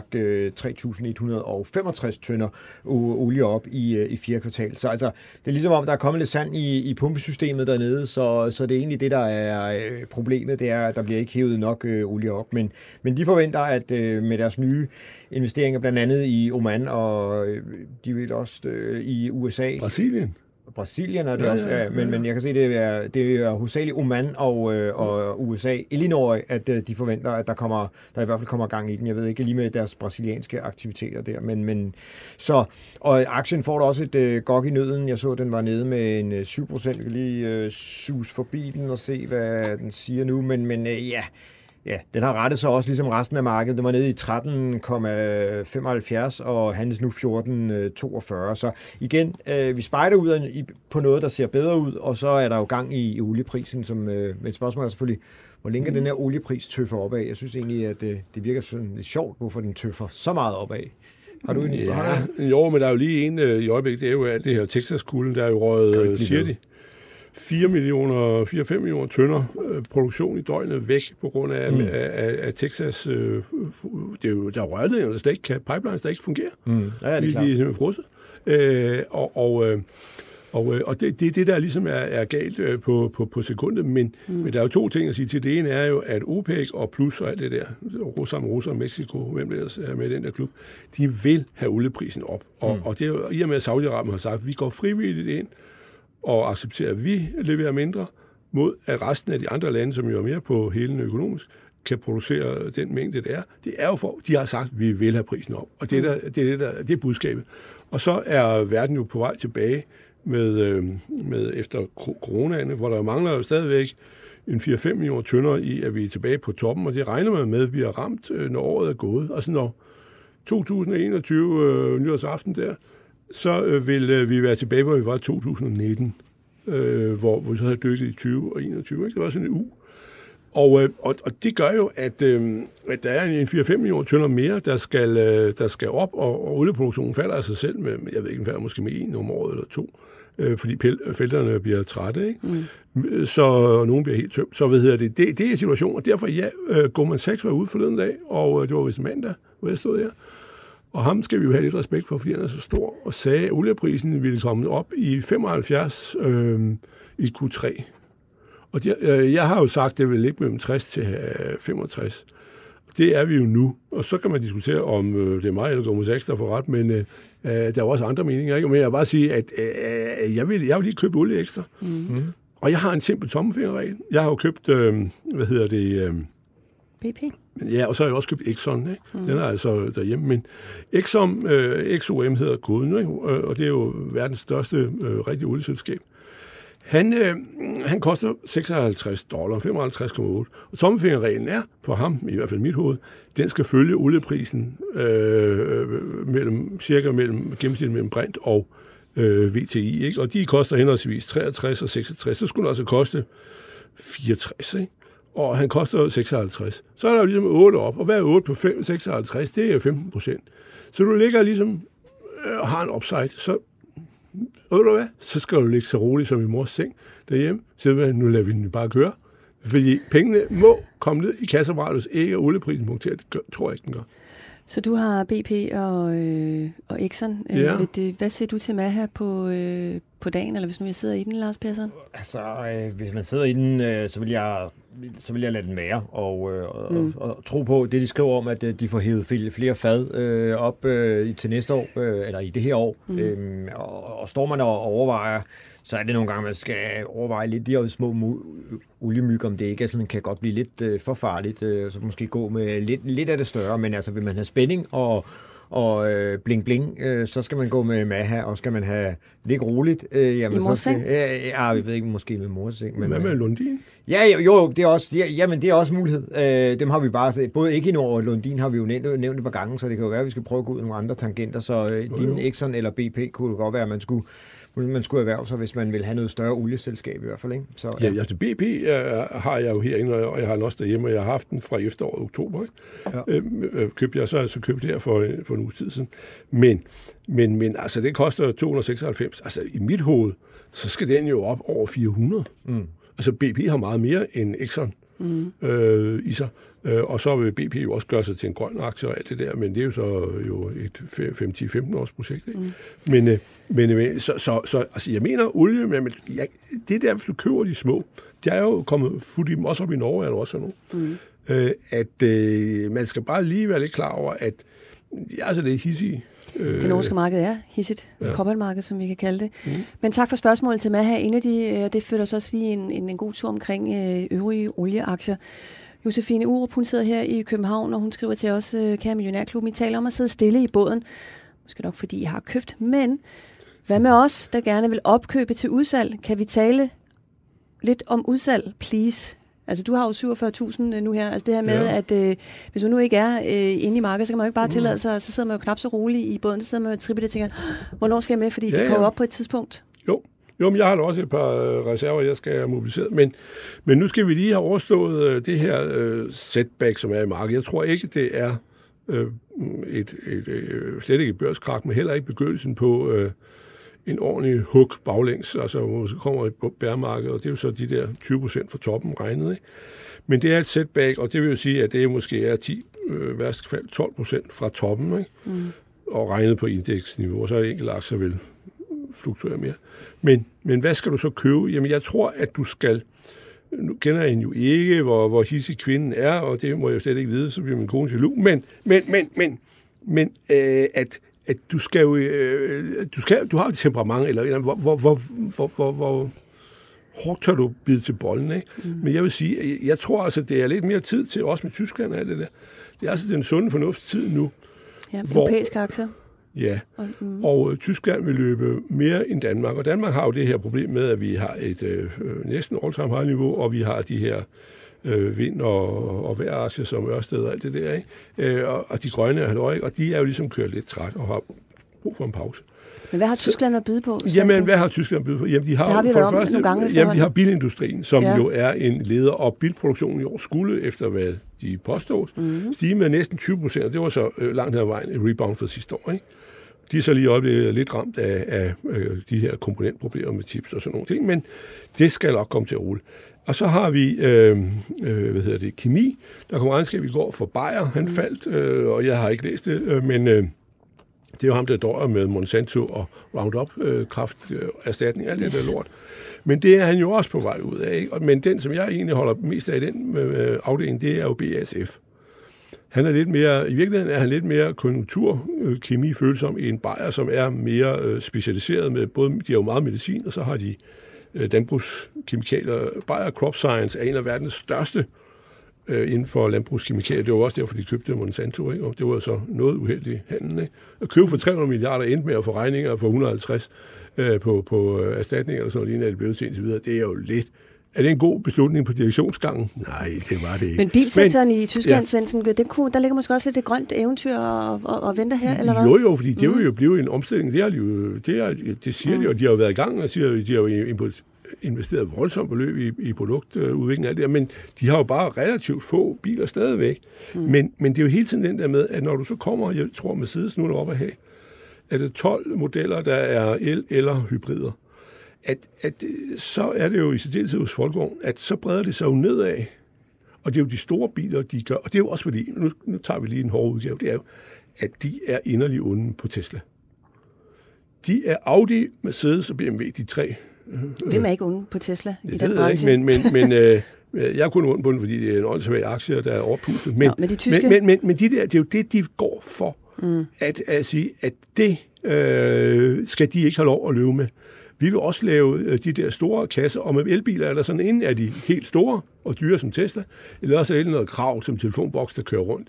3.165 tønder olie op i 4 kvartal. Så altså, det er ligesom om, der er kommet lidt sand i pumpesystemet dernede, så det er egentlig det, der er problemet, det er, at der bliver ikke hævet nok olie op. Men de forventer, at med deres nye investeringer, blandt andet i Oman, og de vil også i USA. Brasilien er det også, ja. Men jeg kan se, det er hovedsageligt Oman og USA, Illinois, at de forventer, at der i hvert fald kommer gang i den. Jeg ved ikke lige med deres brasilianske aktiviteter der, men så, og aktien får da også et gok i nøden. Jeg så, den var nede med en 7%. Vi kan lige sus forbi den og se, hvad den siger nu, men ja. Ja, den har rettet sig også ligesom resten af markedet. Den var nede i 13,75 og handles nu 14,42. Så igen, vi spejder ud på noget, der ser bedre ud, og så er der jo gang i olieprisen. Men spørgsmålet er selvfølgelig, hvor længe den her oliepris tøffer opad. Jeg synes egentlig, at det virker sådan lidt sjovt, hvorfor den tøffer så meget opad. Har du en? Ja, jo, men der er jo lige en i øjeblikket, det er jo alt det her Texas-kulden, der er jo røget, siger de, 4-5 millioner tønder produktion i døgnet væk på grund af Texas. Det er jo, der er rørledninger, der slet ikke kan, pipelines, der ikke fungerer. Ja, det er klart. De er simpelthen frosset. Og det er det, der ligesom er galt på sekundet. Men der er jo 2 ting at sige til. Det ene er jo, at OPEC og plus og alt det der, Rusland og Mexico, hvem der er med i den der klub, de vil have olieprisen op. Og det er jo, i og med, at Saudi-Arabien har sagt, at vi går frivilligt ind og accepterer, at vi leverer mindre, mod at resten af de andre lande, som jo er mere på hælene økonomisk, kan producere den mængde, det er. Det er jo for, de har sagt, at vi vil have prisen op. Og det er budskabet. Og så er verden jo på vej tilbage med efter coronaen, hvor der mangler jo stadigvæk en 4-5 millioner tønder i, at vi er tilbage på toppen, og det regner man med, at vi har ramt, når året er gået. Og så når 2021 nytårsaften der, så vil vi være tilbage, hvor vi var i 2019, hvor vi så havde dykket i 20 og 21. Ikke? Det var sådan en uge. Og det gør jo, at der er en 4-5 millioner tønder mere, der skal op, og olieproduktionen falder af sig selv med, jeg ved ikke, den falder måske med 1 om året eller 2, fordi felterne bliver trætte, ikke? Så nogen bliver helt tømt. Så det er situationen, og derfor Goldman Sachs var ude forleden dag, og det var vist mandag, hvor jeg stod her. Og ham skal vi jo have lidt respekt for, fordi han er så stor, og sagde, at olieprisen ville komme op i 75 i Q3. Og jeg har jo sagt, at det vil ligge mellem 60 til 65. Det er vi jo nu. Og så kan man diskutere, om det er mig eller Goldman Sachs, der får ret, men der er også andre meninger. Ikke? Men jeg vil bare sige, at jeg vil lige købe olie ekstra. Og jeg har en simpel tommelfingerregel. Jeg har jo købt, BP? Ja, og så har jeg også købt Exxon, ikke? Den er altså derhjemme, men XOM hedder koden, ikke? Og det er jo verdens største rigtige olieselskab. Han koster $56, 55,8. Og tommelfingerreglen er, for ham, i hvert fald mit hoved, den skal følge olieprisen gennemsnitligt mellem Brent og VTI, ikke? Og de koster henholdsvis 63 og 66, så skulle det altså koste 64, ikke? Og han koster 56. Så er der jo ligesom 8 op, og hvad er 8 på 56? Det er jo 15%. Så du ligger ligesom og har en upside, så ved du hvad? Så skal du ligge så roligt som i mors seng derhjemme. Så nu lader vi den bare køre. Fordi pengene må komme ned i kasseapparatet, ikke olieprisen punkterer. Det tror jeg ikke, den gør. Så du har BP og Exxon. Ja. Hvad siger du til mig her på dagen, eller hvis nu jeg sidder i den, Lars Persson? Altså, hvis man sidder i den, så vil jeg så vil jeg lade den være og tro på det, de skriver om, at de får hævet flere fad op til næste år, eller i det her år. Og står man og overvejer, så er det nogle gange, man skal overveje lidt de her små oliemyg, om det ikke er sådan, kan godt blive lidt for farligt, så måske gå med lidt af det større, men altså vil man have spænding og bling bling, så skal man gå med Maha, og skal man have lidt roligt. Jamen, i morseng? Jeg ved ikke, måske med morseng. Men, hvad med Lundin? Ja, jo, det er også, jamen, det er også mulighed. Dem har vi bare, både Equinor og Lundin har vi jo nævnt et par gange, så det kan jo være, at vi skal prøve at gå ud i nogle andre tangenter, så din Exxon eller BP kunne det godt være, at man skulle erhverve sig, hvis man vil have noget større olieselskab i hvert fald, ikke? Så, ja, altså BP har jeg jo herinde, og jeg har den også derhjemme, og jeg har haft den fra efteråret oktober. Købte jeg så købte her for en uges tid siden. Men altså, det koster 296. Altså, i mit hoved, så skal den jo op over 400. Altså, BP har meget mere end Exxon i sig. Og så vil BP jo også gøre sig til en grøn aktie og alt det der, men det er jo så et 5-10-15 års projekt. Ikke? Men så altså, jeg mener olie, men det der, hvis du køber de små, der er jo kommet fuldt i dem, også op i Norge, er der også sådan noget. Man skal bare lige være lidt klar over, at de er altså lidt hissige. Det norske marked er hissigt. Koppermarked, som vi kan kalde det. Men tak for spørgsmålet til Maha. En af de, det fører så også lige en god tur omkring øvrige olieaktier. Josefine Urup, hun sidder her i København, og hun skriver til os, kære Millionærklubben, I taler om at sidde stille i båden. Måske nok, fordi I har købt. Men hvad med os, der gerne vil opkøbe til udsalg? Kan vi tale lidt om udsalg, please? Altså, du har jo 47.000 nu her. Altså det her med, at hvis man nu ikke er inde i markedet, så kan man jo ikke bare tillade sig, så sidder man jo knap så roligt i båden, så sidder man jo trippet og tænker, hvornår skal jeg med? Fordi det kommer op på et tidspunkt. Jo, men jeg har da også et par reserver, jeg skal have mobiliseret. Men nu skal vi lige have overstået det her setback, som er i markedet. Jeg tror ikke, det er slet ikke et børskrak, men heller ikke begyndelsen på en ordentlig hug baglæns. Altså, hvor så kommer et bærmarked, og det er jo så de der 20% fra toppen regnet. Ikke? Men det er et setback, og det vil jo sige, at det måske er 10, værst fald 12% fra toppen, ikke? Og regnet på indeksniveau, og så er det enkelte aktier vil fluktuere mere. Men hvad skal du så købe? Jamen, jeg tror, at du skal... Nu kender jeg jo ikke, hvor hissig kvinden er, og det må jeg jo slet ikke vide, så bliver min kone jaloux. Men at du skal jo... Du har et temperament, eller hvor hårdt tør du bide til bolden, ikke? Men jeg vil sige, jeg tror altså, det er lidt mere tid til, også med Tyskland og alt det der. Det er altså den sunde fornuftstid nu. Ja, europæisk aktier. Ja, og Tyskland vil løbe mere end Danmark, og Danmark har jo det her problem med, at vi har et næsten all-time high-niveau, og vi har de her vind- og vejraktier, som Ørsted og alt det der, ikke? Og de grønne er halvøje, og de er jo ligesom kørt lidt træt og har brug for en pause. Men hvad har Tyskland at byde på? Jamen, hvad har Tyskland at byde på? Jamen, de har det har vi de har bilindustrien, som jo er en leder, og bilproduktionen i år skulle, efter hvad de påstås, stige med næsten 20%, og det var så langt hen ad vejen et rebound for sidste år, ikke? De er så lige i øjeblikket lidt ramt af de her komponentproblemer med chips og sådan nogle ting, men det skal nok komme til at rulle. Og så har vi, kemi. Der kom regnskab i går for Bayer. Han faldt, og jeg har ikke læst det, men det er jo ham, der døjer med Monsanto og Roundup, krafterstatning, alt det der lort. Men det er han jo også på vej ud af, ikke? Men den, som jeg egentlig holder mest af i den afdeling, det er jo BASF. Han er lidt mere, i virkeligheden er han lidt mere konjunkturkemi-følsom end Bayer, som er mere specialiseret med både, de har jo meget medicin, og så har de landbrugskemikalier. Bayer Crop Science er en af verdens største inden for landbrugskemikalier. Det var også derfor, de købte Monsanto, ikke? Og det var så noget uheldig handel, ikke? At købe for 300 milliarder endte med at få regninger på 150 på erstatninger og sådan noget, er det blevet til indtil videre. Det er jo lidt. Er det en god beslutning på direktionsgangen? Nej, det var det ikke. Men bilsektoren i Tyskland, Svendsen, der ligger måske også lidt et grønt eventyr og venter her, eller hvad? Jo, fordi det vil jo blive en omstilling. Det siger de, og de har jo været i gang, og de har jo investeret voldsomt beløb i produktudvikling og alt det der, men de har jo bare relativt få biler stadigvæk. Men det er jo hele tiden den der med, at når du så kommer, jeg tror Mercedes nu er oppe at have, at det 12 modeller, der er el- eller hybrider, at så er det jo i særdeleshed hos Volkswagen, at så breder det sig jo nedad. Og det er jo de store biler, de gør. Og det er jo også fordi, nu tager vi lige en hård udgave, det er jo, at de er inderlig onde på Tesla. De er Audi, Mercedes og BMW, de tre. Hvem er ikke onde på Tesla i den branche? branche? Ikke, Jeg er kun ondt på den, fordi det er en åndssvag aktie, der er overpustet. Men de tyske... men de der, det er jo det, de går for. At sige, at det skal de ikke have lov at løbe med. Vi vil også lave de der store kasser, og med elbiler er der sådan en af de helt store og dyre som Tesla, eller også er det noget krav som telefonboks, der kører rundt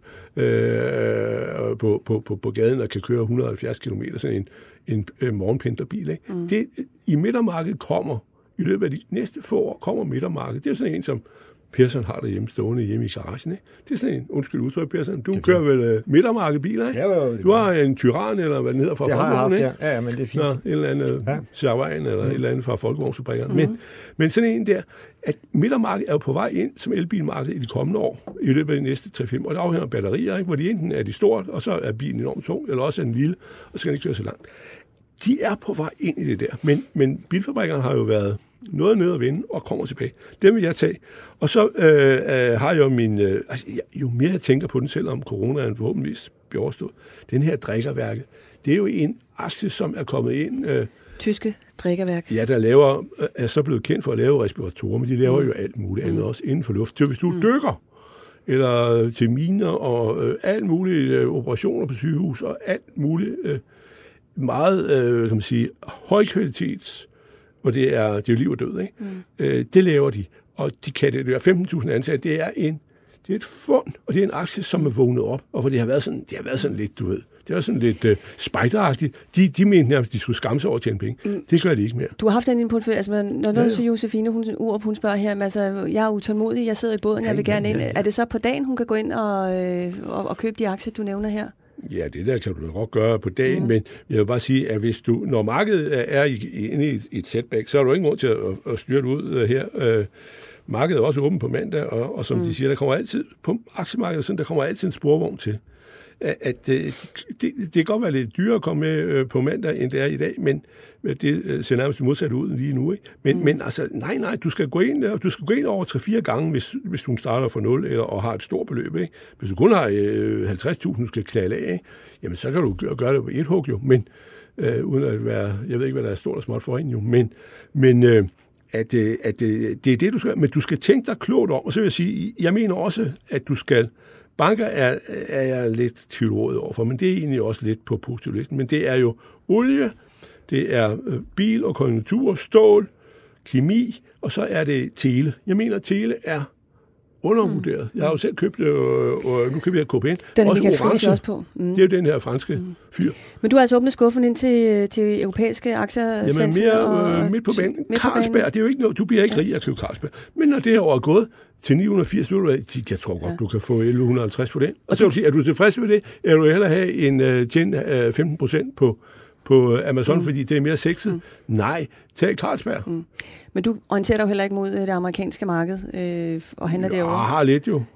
på gaden og kan køre 170 km, sådan en morgenpendlerbil. Ikke? Det i midtermarkedet kommer, i løbet af de næste få år kommer midtermarkedet. Det er sådan en, som Persson har derhjemme stående hjemme i garagen. Ikke? Det er sådan en, undskyld udtryk, Persson. Du kører vel midtermarkedbiler, ikke? Ja, du har en Tyran, eller hvad den hedder, fra Folkevogn, ikke? Ja, men det er fint. Nå, en eller anden Chavain, eller et eller andet fra Folkevognsfabrikkerne. Men sådan en der, at midtermarkedet er jo på vej ind som elbilmarked i de kommende år, i løbet af de næste 3-5 år. Det afhænger af batterier, ikke? Hvor de enten er de stort, og så er bilen enormt tung, eller også er den lille, og så kan den ikke køre så langt. De er på vej ind i det der, men bilfabrikkerne har jo været noget ned at vende og kommer tilbage. Dem vil jeg tage. Og så har jeg jo jo mere jeg tænker på den, selvom coronaen forhåbentligvis bliver overstået. Den her drikkerværket, det er jo en aktie, som er kommet ind. Tyske drikkerværk. Ja, der er så blevet kendt for at lave respiratorer, men de laver jo alt muligt andet også inden for luft. Så hvis du dykker, eller til miner og alt muligt operationer på sygehus og alt muligt meget, kan man sige, højkvalitets, og det er liv og død, ikke? Det laver de, og de kan det. Det er 15.000 ansatte. Det er et fund, og det er en aktie, som er vågnet op, og for det har været sådan lidt, du ved, det var sådan lidt spejderagtigt. De mente nærmest, de skulle skamme sig over at tjene penge. Det gør de ikke mere. Du har haft den i din portefølje. Altså, når noget siger Josefine, hun spørger her, altså, jeg er utålmodig, jeg sidder i båden, jeg vil gerne ind. Er det så på dagen, hun kan gå ind og købe de aktier, du nævner her? Ja, det der kan du da godt gøre på dagen, men jeg vil bare sige, at hvis når markedet er inde i et setback, så er du ikke grund til at styre det ud her. Markedet er også åbent på mandag, og som de siger, der kommer altid på aktiemarkedet, sådan, der kommer altid en sporvogn til. Det kan godt være lidt dyrere at komme med på mandag, end det er i dag, men det ser nærmest modsat ud lige nu. Ikke? Men altså, nej, du skal gå ind over 3-4 gange, hvis du starter fra 0 og har et stort beløb. Ikke? Hvis du kun har 50.000, du skal knalde af, ikke? Jamen så kan du gøre det på et hug jo, men uden at være, jeg ved ikke, hvad der er stort og småt for en jo, men at det er det, du skal, men du skal tænke dig klogt om, og så vil jeg sige, jeg mener også, at du skal. Banker er jeg lidt tvivlrådet overfor, men det er egentlig også lidt på positivlisten. Men det er jo olie, det er bil og konjunktur, stål, kemi, og så er det tele. Jeg mener, at tele er undervurderet. Jeg har jo selv købt, og nu køber jeg KPN. Den er Michael Friis også på. Det er jo den her franske fyr. Men du har altså åbnet skuffen ind til europæiske aktier, Jamen mere midt på banen. Carlsberg, det er jo ikke noget, du bliver ikke rig at købe Carlsberg. Men når det her år er gået til 980, jeg tror godt, du kan få 1150 på den. Og så vil du sige, er du tilfreds med det? Eller vil du hellere have en tjene 15% på Amazon, fordi det er mere sexet? Nej, tag Carlsberg. Men du orienterer dig jo heller ikke mod det amerikanske marked, og handler derovre? Jeg har lidt jo.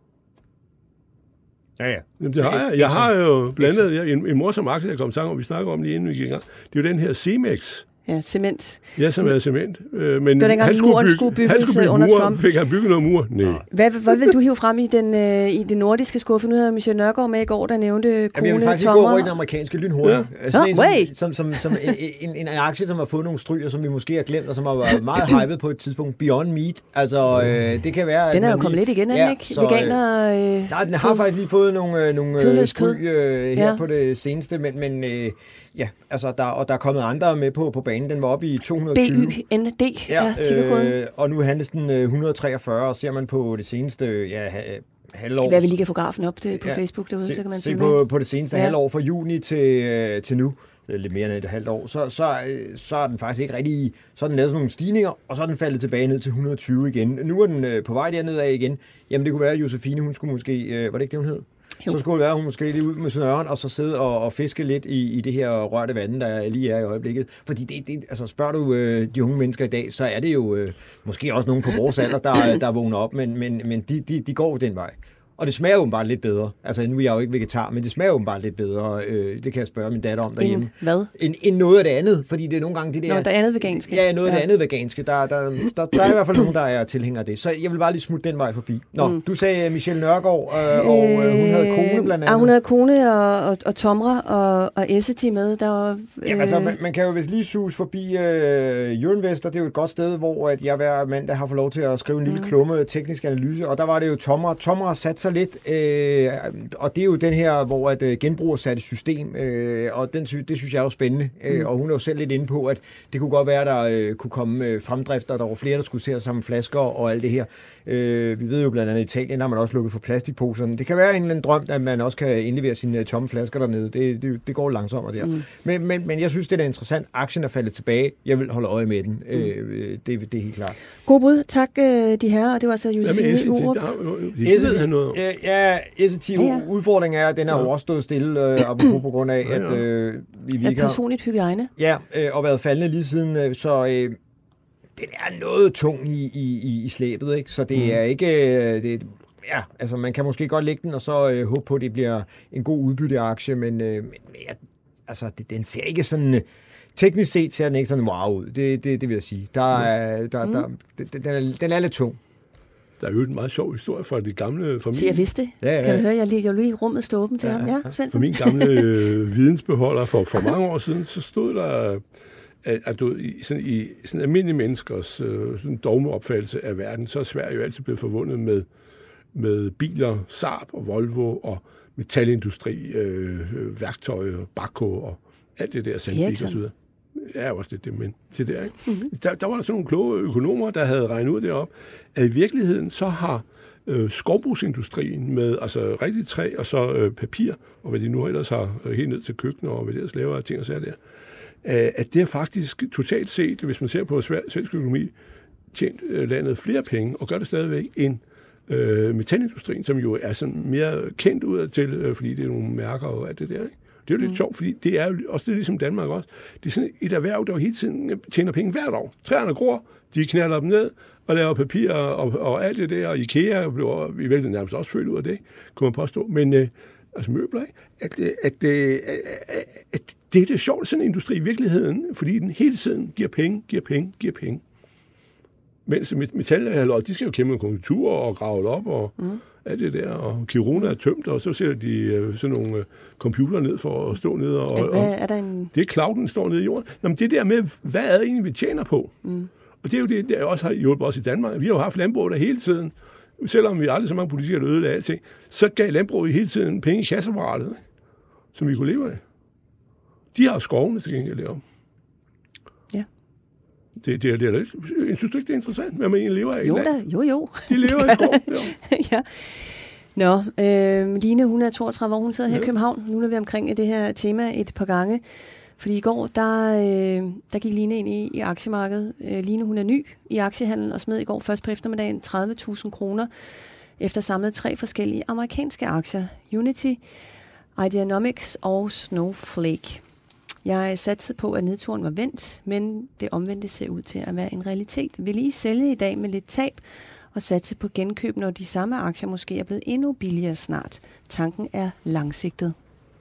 Ja. Jamen, det har jeg. Jeg har jo blandet en morsom aktie, jeg kom sammen om, vi snakker om lige inden vi gik i gang. Det er jo den her Cemex. Ja, cement. Ja, som er cement. Men han skulle bygge under mur. Trump. Fik han bygget noget mur? Nej. Hvad vil du hive frem i det nordiske skuffe? Nu havde Michel Nørgaard med i går, der nævnte Kone Jeg vil faktisk gå over i den amerikanske lynhurtigt. Ja. Som en aktie, som har fået nogle stryger, som vi måske har glemt, og som har været meget hypet på et tidspunkt. Beyond Meat. Altså, det kan være... Den er jo kommet lidt igen, ikke? Veganer... nej, den har faktisk lige fået nogle stryg her på det seneste, men ja, altså, der er kommet andre med på banen. Den var oppe i 220. BYND, tickerkoden. Og nu handles den 143, og ser man på det seneste halvår. Hvad vi lige kan få grafen op på Facebook derude, så kan man se på det seneste halvår fra juni til nu, lidt mere end et halvt år, så er den faktisk ikke rigtig, så er den lavet sådan nogle stigninger, og så er den faldet tilbage ned til 120 igen. Nu er den på vej derned af igen. Jamen det kunne være, at Josefine, hun skulle måske, var det ikke det, hun hed? Jo. Så skulle det være, at hun måske lige ud med snøren, og så sidde og fiske lidt i det her rørte vand, der lige er i øjeblikket. Fordi altså spørger du de unge mennesker i dag, så er det jo måske også nogen på vores alder, der vågner op, men de går den vej. Og det smager åbenbart lidt bedre. Altså, nu er jeg jo ikke vegetar, men det smager åbenbart lidt bedre. Det kan jeg spørge min datter om derhjemme. Hvad? End noget af det andet, fordi det er nogle gange det der... Noget af det andet veganske. Ja, noget af det andet veganske. Der er i hvert fald nogen, der er tilhængere af det. Så jeg vil bare lige smutte den vej forbi. Nå, du sagde Michelle Nørgaard, og hun havde kone blandt andet. Ja, hun havde kone og Tomra og Essity med. Der var, Jamen, altså, man kan jo vist lige sus forbi Jørgenvester. Det er jo et godt sted, hvor at jeg hver mandag har fået lov til at skrive en lille klumme teknisk analyse, og der var det jo Tomra. Tomra har sat sig lidt, og det er jo den her, hvor at genbrug er sat i system, og det synes jeg er jo spændende. Og hun er jo selv lidt inde på, at det kunne godt være, der kunne komme fremdrifter, der var flere, der skulle se sammen flasker og alt det her. Vi ved jo blandt andet i Italien, der har man også lukket for plastikposerne. Det kan være en eller anden drøm, at man også kan indlevere sine tomme flasker dernede. Det går langsommere der. Men jeg synes, det er interessant. Aktien er faldet tilbage. Jeg vil holde øje med den. Det er helt klart. God bud. Tak, de her. Og det var altså Josefine Urup. Ja, udfordringen er, at den er overstået stille, på grund af, at vi ikke har... personligt hygiejne. Ja, og været faldende lige siden, så... den er noget tung i slæbet, ikke? Så det er ikke... ja, altså man kan måske godt lægge den, og så håbe på, at det bliver en god udbytteaktie, men altså, den ser ikke sådan... teknisk set ser den ikke sådan wow ud, det vil jeg sige. Den er lidt tung. Der er jo en meget sjov historie fra de gamle familie. Så jeg vidste det. Ja. Kan du høre, jeg ligger lige i rummet stå åben til ham. Ja, Svendsen. For min gamle vidensbeholder for mange år siden, så stod der, at i sådan almindelige menneskers sådan dogmeopfattelse af verden, så er Sverige jo altid blevet forbundet med biler, Saab og Volvo og metalindustri, værktøj, Bakko og alt det der, Sandvik og så videre. Ja, også det, men det der, ikke? Mm-hmm. Der var der sådan nogle kloge økonomer, der havde regnet ud det op, at i virkeligheden så har skovbrugsindustrien med altså rigtig træ og så papir, og hvad de nu ellers har helt ned til køkkener og hvad de ellers laver af ting og sager der, at det er faktisk totalt set, hvis man ser på svensk økonomi, tjent landet flere penge, og gør det stadigvæk end metalindustrien, som jo er sådan mere kendt udadtil, fordi det er nogle mærker og alt det der, ikke? Det er jo lidt sjovt, fordi det er jo også det, ligesom Danmark også. Det er sådan et erhverv, der jo hele tiden tjener penge hvert år. Træerne gror, de knalder dem ned og laver papir og alt det der. Og IKEA bliver i virkeligheden nærmest også følt ud af det, kunne man påstå. Men altså møbler, ikke? At det er det sjovt, sådan en industri i virkeligheden, fordi den hele tiden giver penge. Mens metalhalvøj, de skal jo kæmpe med konjunkturer og grave det op og alt det der, og Kiruna er tømt, og så sætter de sådan nogle computer ned for at stå ned. Er der en... Det er clouden, der står nede i jorden. Nå, men det der med, hvad er det egentlig, vi tjener på? Og det er jo det, der også har hjulpet os i Danmark. Vi har jo haft landbrug der hele tiden. Selvom vi aldrig så mange politikere, der ødelagde alting, så gav landbruget hele tiden penge i kasseapparatet, som vi kunne leve af. De har skovene til gengæld lavet. Ja. Det er lidt. Jeg synes ikke, det er interessant, hvad man egentlig lever af. Jo. De lever i skov. Ja. Nå, Line, hun er 32 år, hun sidder her i København. Nu er vi omkring det her tema et par gange. Fordi i går, der gik Line ind i aktiemarkedet. Line, hun er ny i aktiehandel og smed i går først på eftermiddagen 30.000 kroner efter samlet 3 forskellige amerikanske aktier. Unity, Ideanomics og Snowflake. Jeg satte på, at nedturen var vendt, men det omvendte ser ud til at være en realitet. Vil I sælge i dag med lidt tab og satse på genkøb, når de samme aktier måske er blevet endnu billigere snart? Tanken er langsigtet.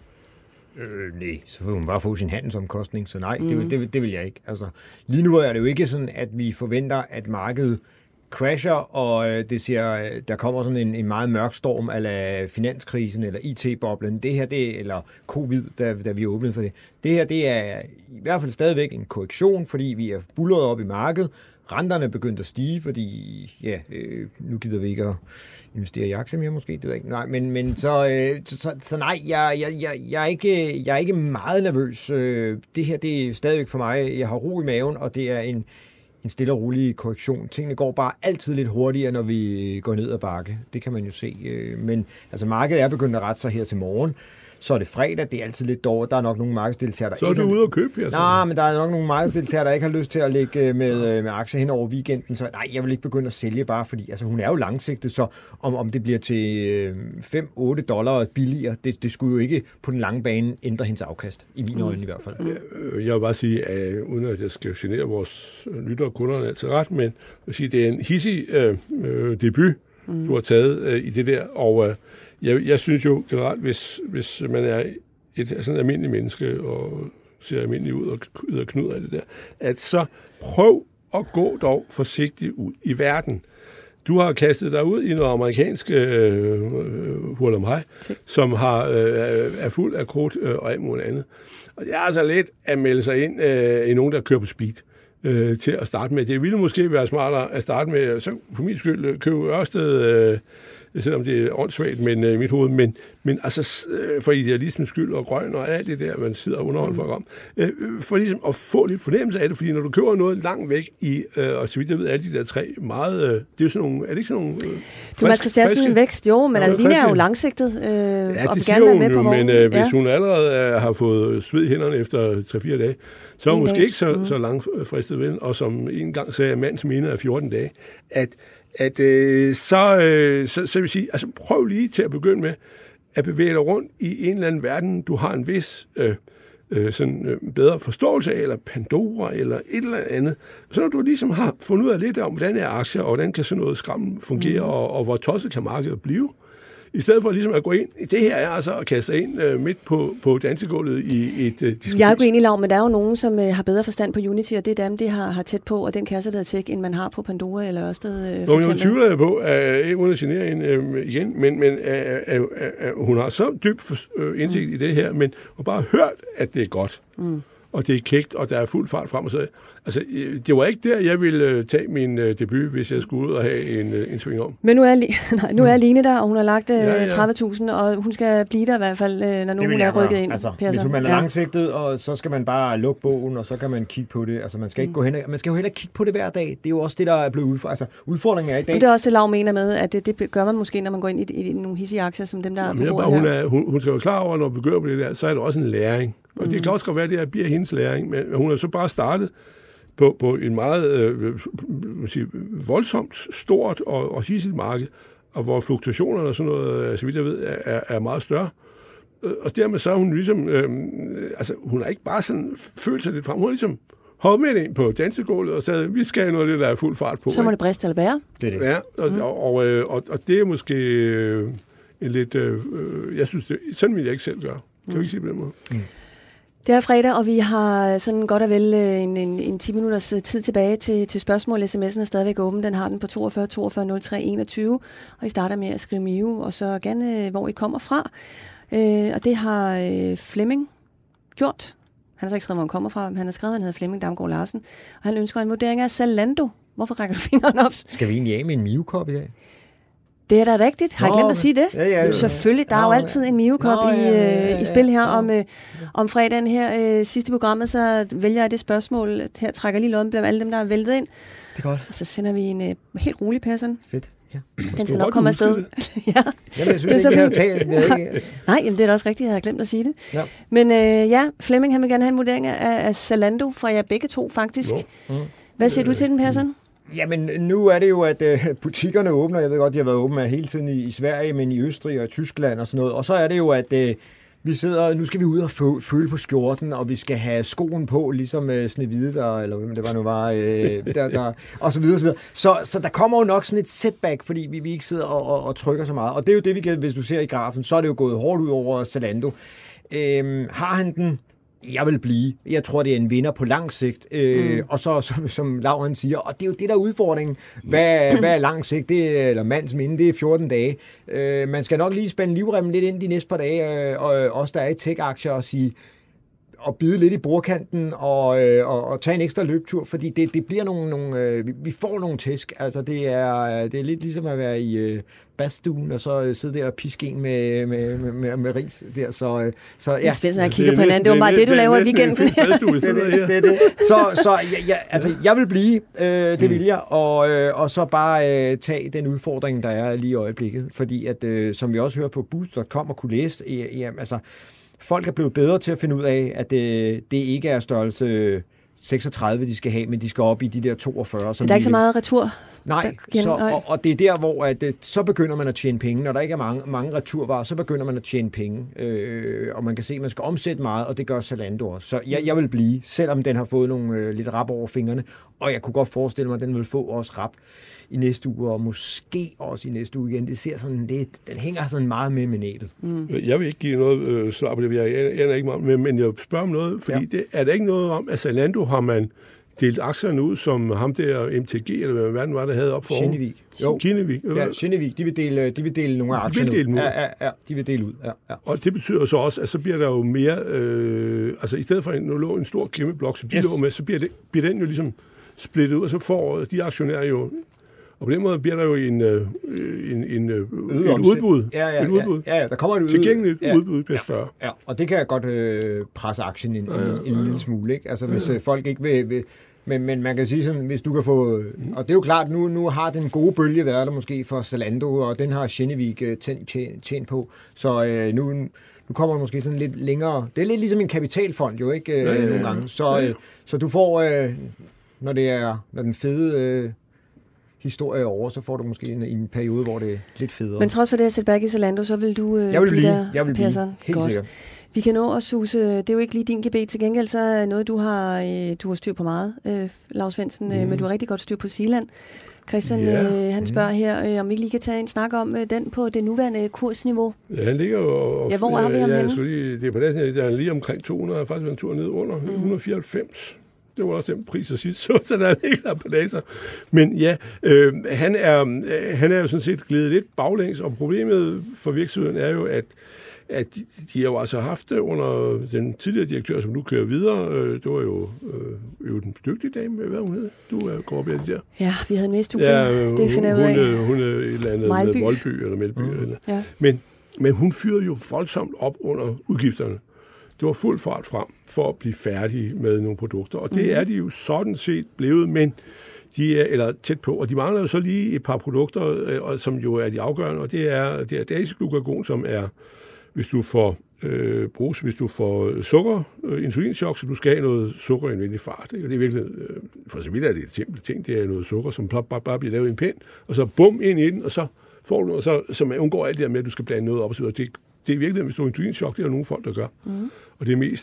Nej, så får hun bare få sin handelsomkostning, så nej, det vil jeg ikke. Altså, lige nu er det jo ikke sådan, at vi forventer, at markedet crasher, og det siger, der kommer sådan en meget mørk storm ala finanskrisen eller IT-boblen. Det her, eller covid, da vi åbnede for det. Det her, det er i hvert fald stadigvæk en korrektion, fordi vi er buldret op i markedet. Renterne er begyndt at stige, fordi nu gider vi ikke at investere i aktier mere måske, det ved jeg ikke. Nej, men så nej, jeg er ikke meget nervøs. Det her, det er stadigvæk for mig. Jeg har ro i maven, og det er en stille og rolig korrektion. Tingene går bare altid lidt hurtigere, når vi går ned ad bakke. Det kan man jo se. Men altså, markedet er begyndt at rette sig her til morgen. Så er det fredag, det er altid lidt dårligt. Der er nok nogle markedsdeltagere, der så er du ude at købe her? Nej, men der er nok nogle markedsdeltagere, der ikke har lyst til at ligge med aktier hen over weekenden. Så nej, jeg vil ikke begynde at sælge bare, fordi altså, hun er jo langsigtet, så om det bliver til $5-8 billigere, det skulle jo ikke på den lange bane ændre hendes afkast, i mine øjne i hvert fald. Jeg vil bare sige, at uden at jeg skal genere vores lyttere og kunderne altid ret, men jeg vil sige, det er en hissig debut du har taget i det der. Og jeg synes jo generelt, hvis man er et sådan almindeligt menneske, og ser almindelig ud og yder knuder af det der, at så prøv at gå dog forsigtigt ud i verden. Du har kastet dig ud i noget amerikansk hurlumhej, som er fuld af krudt og alt muligt andet. Og det er altså lidt at melde sig ind i nogen, der kører på speed til at starte med. Det ville måske være smartere at starte med, så på min skyld, købe Ørsted, selvom det er åndssvagt, men i mit hoved, men altså for idealismens skyld og grøn og alt det der, man sidder og underholder for om, for ligesom at få lidt fornemmelse af det, fordi når du køber noget langt væk i, og så vidt jeg ved, alle de der træ, meget, det er jo sådan nogle, er det ikke sådan nogle man skal tage sådan en vækst, jo, men altså, Line er jo langsigtet, og vil gerne være med på vognen. Men hvis hun allerede har fået sved i hænderne efter 3-4 dage, så er hun måske ikke så langfristet vel, og som en gang sagde mands minde af 14 dage, så vil sige, altså prøv lige til at begynde med at bevæge dig rundt i en eller anden verden, du har en vis bedre forståelse af, eller Pandora, eller et eller andet. Så når du ligesom har fundet ud af lidt om, hvordan er aktier, og hvordan kan sådan noget skram fungere, og hvor tosset kan markedet blive, i stedet for ligesom at gå ind, det her er altså at kaste ind midt på dansegulvet i et diskotek. Jeg er jo enig, Lav, men der er jo nogen, som har bedre forstand på Unity, og det er dem, de har tæt på, og den kasse, der er tæt, end man har på Pandora eller Ørsted. Nu tvivler jeg på, uden at genere hende igen, men hun har så dyb indsigt i det her, men hun bare hørt, at det er godt. Og det er kægt, og der er fuld fart frem og så. Altså, det var ikke der, jeg ville tage min debut, hvis jeg skulle ud og have en sving om. Men nu er Line der, og hun har lagt 30.000, og hun skal blive der i hvert fald, når nogen er rykket ind. Altså, hvis man er langsigtet, og så skal man bare lukke bogen, og så kan man kigge på det. Altså, man skal ikke gå hen, man skal jo heller kigge på det hver dag. Det er jo også det, der er blevet udfordret. Altså, udfordringen er i dag. Men det er også det, Lav mener med, at det gør man måske, når man går ind i nogle hissige aktier, som dem, der er på bordet her. Hun skal være klar over, når man begynder på det der, så er det også en læring. Og det kan også godt være, at det bliver hendes læring, men hun har så bare startet på en meget voldsomt stort og hissigt marked, og hvor fluktuationerne og sådan noget, så vidt jeg ved, er meget større. Og dermed så er hun ligesom, hun har ikke bare sådan følt sig lidt frem, hun har ligesom hoppet med ind på dansegulvet og sagde, vi skal have noget af det, der er fuld fart på. Så må det briste eller bære. Det er det. Ja, og det er måske en lidt, jeg synes, sådan vil jeg ikke selv gøre. Kan du ikke sige på den måde? Det er fredag, og vi har sådan godt og vel en 10 minutters tid tilbage til spørgsmål. SMS'en er stadigvæk åben. Den har den på 42 42 03 21. Og I starter med at skrive Mio, og så gerne, hvor I kommer fra. Og det har Flemming gjort. Han har så ikke skrevet, hvor han kommer fra. Han har skrevet, han hedder Flemming Damgaard Larsen. Og han ønsker en vurdering af Zalando. Hvorfor rækker du fingeren op? Skal vi egentlig af med en Mio-kop i dag? Det er da rigtigt. Har jeg glemt at sige det? Ja. Selvfølgelig. Der er jo altid en Mio-kop i spil her om fredagen her. Sidste programmet, så vælger jeg det spørgsmål. Her trækker lige lodden blandt alle dem, der er væltet ind. Det er godt. Og så sender vi en helt rolig person. Fedt. Ja. Den skal nok komme afsted. Ja. Jamen, jeg synes ikke, vi havde talt. Nej, jamen, det er da også rigtigt. Jeg havde glemt at sige det. Ja. Men Flemming, han vil gerne have en vurdering af Zalando fra jer begge to, faktisk. Hvad siger du til den, Persson? Jamen, nu er det jo, at butikkerne åbner. Jeg ved godt, de har været åbne hele tiden i Sverige, men i Østrig og i Tyskland og sådan noget. Og så er det jo, at vi sidder, nu skal vi ud og føle på skjorten, og vi skal have skoen på, ligesom Snehvide, eller hvem det var nu var, der, og så videre, og så videre. Så der kommer jo nok sådan et setback, fordi vi ikke sidder og trykker så meget. Og det er jo det, vi kan, hvis du ser i grafen, så er det jo gået hårdt ud over Zalando. Har han den? Jeg vil blive. Jeg tror, det er en vinder på lang sigt. Og så, som Lav siger, og det er jo det, der er udfordringen. Hvad er lang sigt? Det er, eller mands minde, det er 14 dage. Man skal nok lige spænde livremmen lidt ind de næste par dage, og også der er i tech-aktier, og sige, og bide lidt i bordkanten og tage en ekstra løbetur, fordi det bliver nogle vi får nogle tæsk. Altså det er lidt ligesom at være i badstuen og så sidde der og piske en med ris der. Så ja. Svendsen og kigger på hinanden. Det var meget det, du laver i weekenden. Det. Så jeg vil blive, det vil jeg, og så bare tage den udfordring, der er lige i øjeblikket, fordi at som vi også hører på boost.com og kunne læse, folk er blevet bedre til at finde ud af, at det ikke er størrelse 36, de skal have, men de skal op i de der 42. Der er ikke så meget retur Nej, og det er der, hvor at, så begynder man at tjene penge. Når der ikke er mange returvarer, så begynder man at tjene penge. Og man kan se, at man skal omsætte meget, og det gør Zalando også. Så jeg vil blive, selvom den har fået nogle lidt rap over fingrene, og jeg kunne godt forestille mig, at den vil få også rap i næste uge, og måske også i næste uge igen. Det ser sådan lidt, den hænger sådan meget med næbet. Jeg vil ikke give noget svar på det, jeg aner ikke meget, men jeg spørger om noget, fordi det er der ikke noget om, at Zalando har man delt aktierne ud, som ham der MTG, eller hvad den var, der havde op for Kinnevik. Kinnevik. Ja, Kinnevik, de vil dele nogle af aktierne ud. Ja, de vil dele ud. Ja. Og det betyder så også, at så bliver der jo mere, altså i stedet for at nu lå en stor kæmpe blok, som de lå med, så bliver den jo ligesom splittet ud, og så får de aktionærer jo. Og på den måde bliver der jo en udbud. Ja, der kommer et tilgængeligt udbud på større. Ja, og det kan godt presse aktien en lille smule, ikke? Altså hvis folk ikke vil men man kan sige sådan, hvis du kan få, og det er jo klart, nu har den gode bølge været der måske for Zalando, og den har Kinnevik tjent på, så nu kommer der måske sådan lidt længere, det er lidt ligesom en kapitalfond jo, ikke? Nogle gange, så du får, når den fede historie over, så får du måske en periode, hvor det er lidt federe. Men trods for det at sætte back i Zalando, så vil du jeg vil blive, helt sikkert. Vi kan nå at suse, det er jo ikke lige din gebet, til gengæld så er noget, du har styr på meget, Lars Svendsen, men du har rigtig godt styr på Zealand. Christian, han spørger her, om vi lige kan tage en snak om den på det nuværende kursniveau. Ja, han ligger jo... hvor har vi ham henne? Det er på det, der er lige omkring 200, faktisk været en tur ned under 194. Det var også den pris at sidst, så der ligger på dager. Men ja, han er jo sådan set glædet lidt baglæns, og problemet for virksomheden er jo, at de har jo altså haft det under den tidligere direktør, som nu kører videre. Det var jo den dygtige dame, hvad hun hed. Du går op i det der. Ja, vi havde en næste uge, det finder jeg ud af. Hun er et eller andet Voldby eller Melby. Ja. Men hun fyrede jo voldsomt op under udgifterne. Det var fuld fart frem for at blive færdige med nogle produkter, og det er de jo sådan set blevet, men de er eller tæt på, og de mangler jo så lige et par produkter, som jo er de afgørende, og det er dasiglukagon, som er, hvis du får hvis du får sukker, insulinchok, så du skal have noget sukkerindvendig fart. Ikke? Og det er virkelig, for så vidt er det et simpelt ting, det er noget sukker, som bare bliver lavet i en pind, og så bum ind i den, og så får du noget, så man undgår alt det der med, at du skal blande noget op og så videre. Det er virkelig, hvis du har insulinchok, det er der nogle folk, der gør. Og det er mest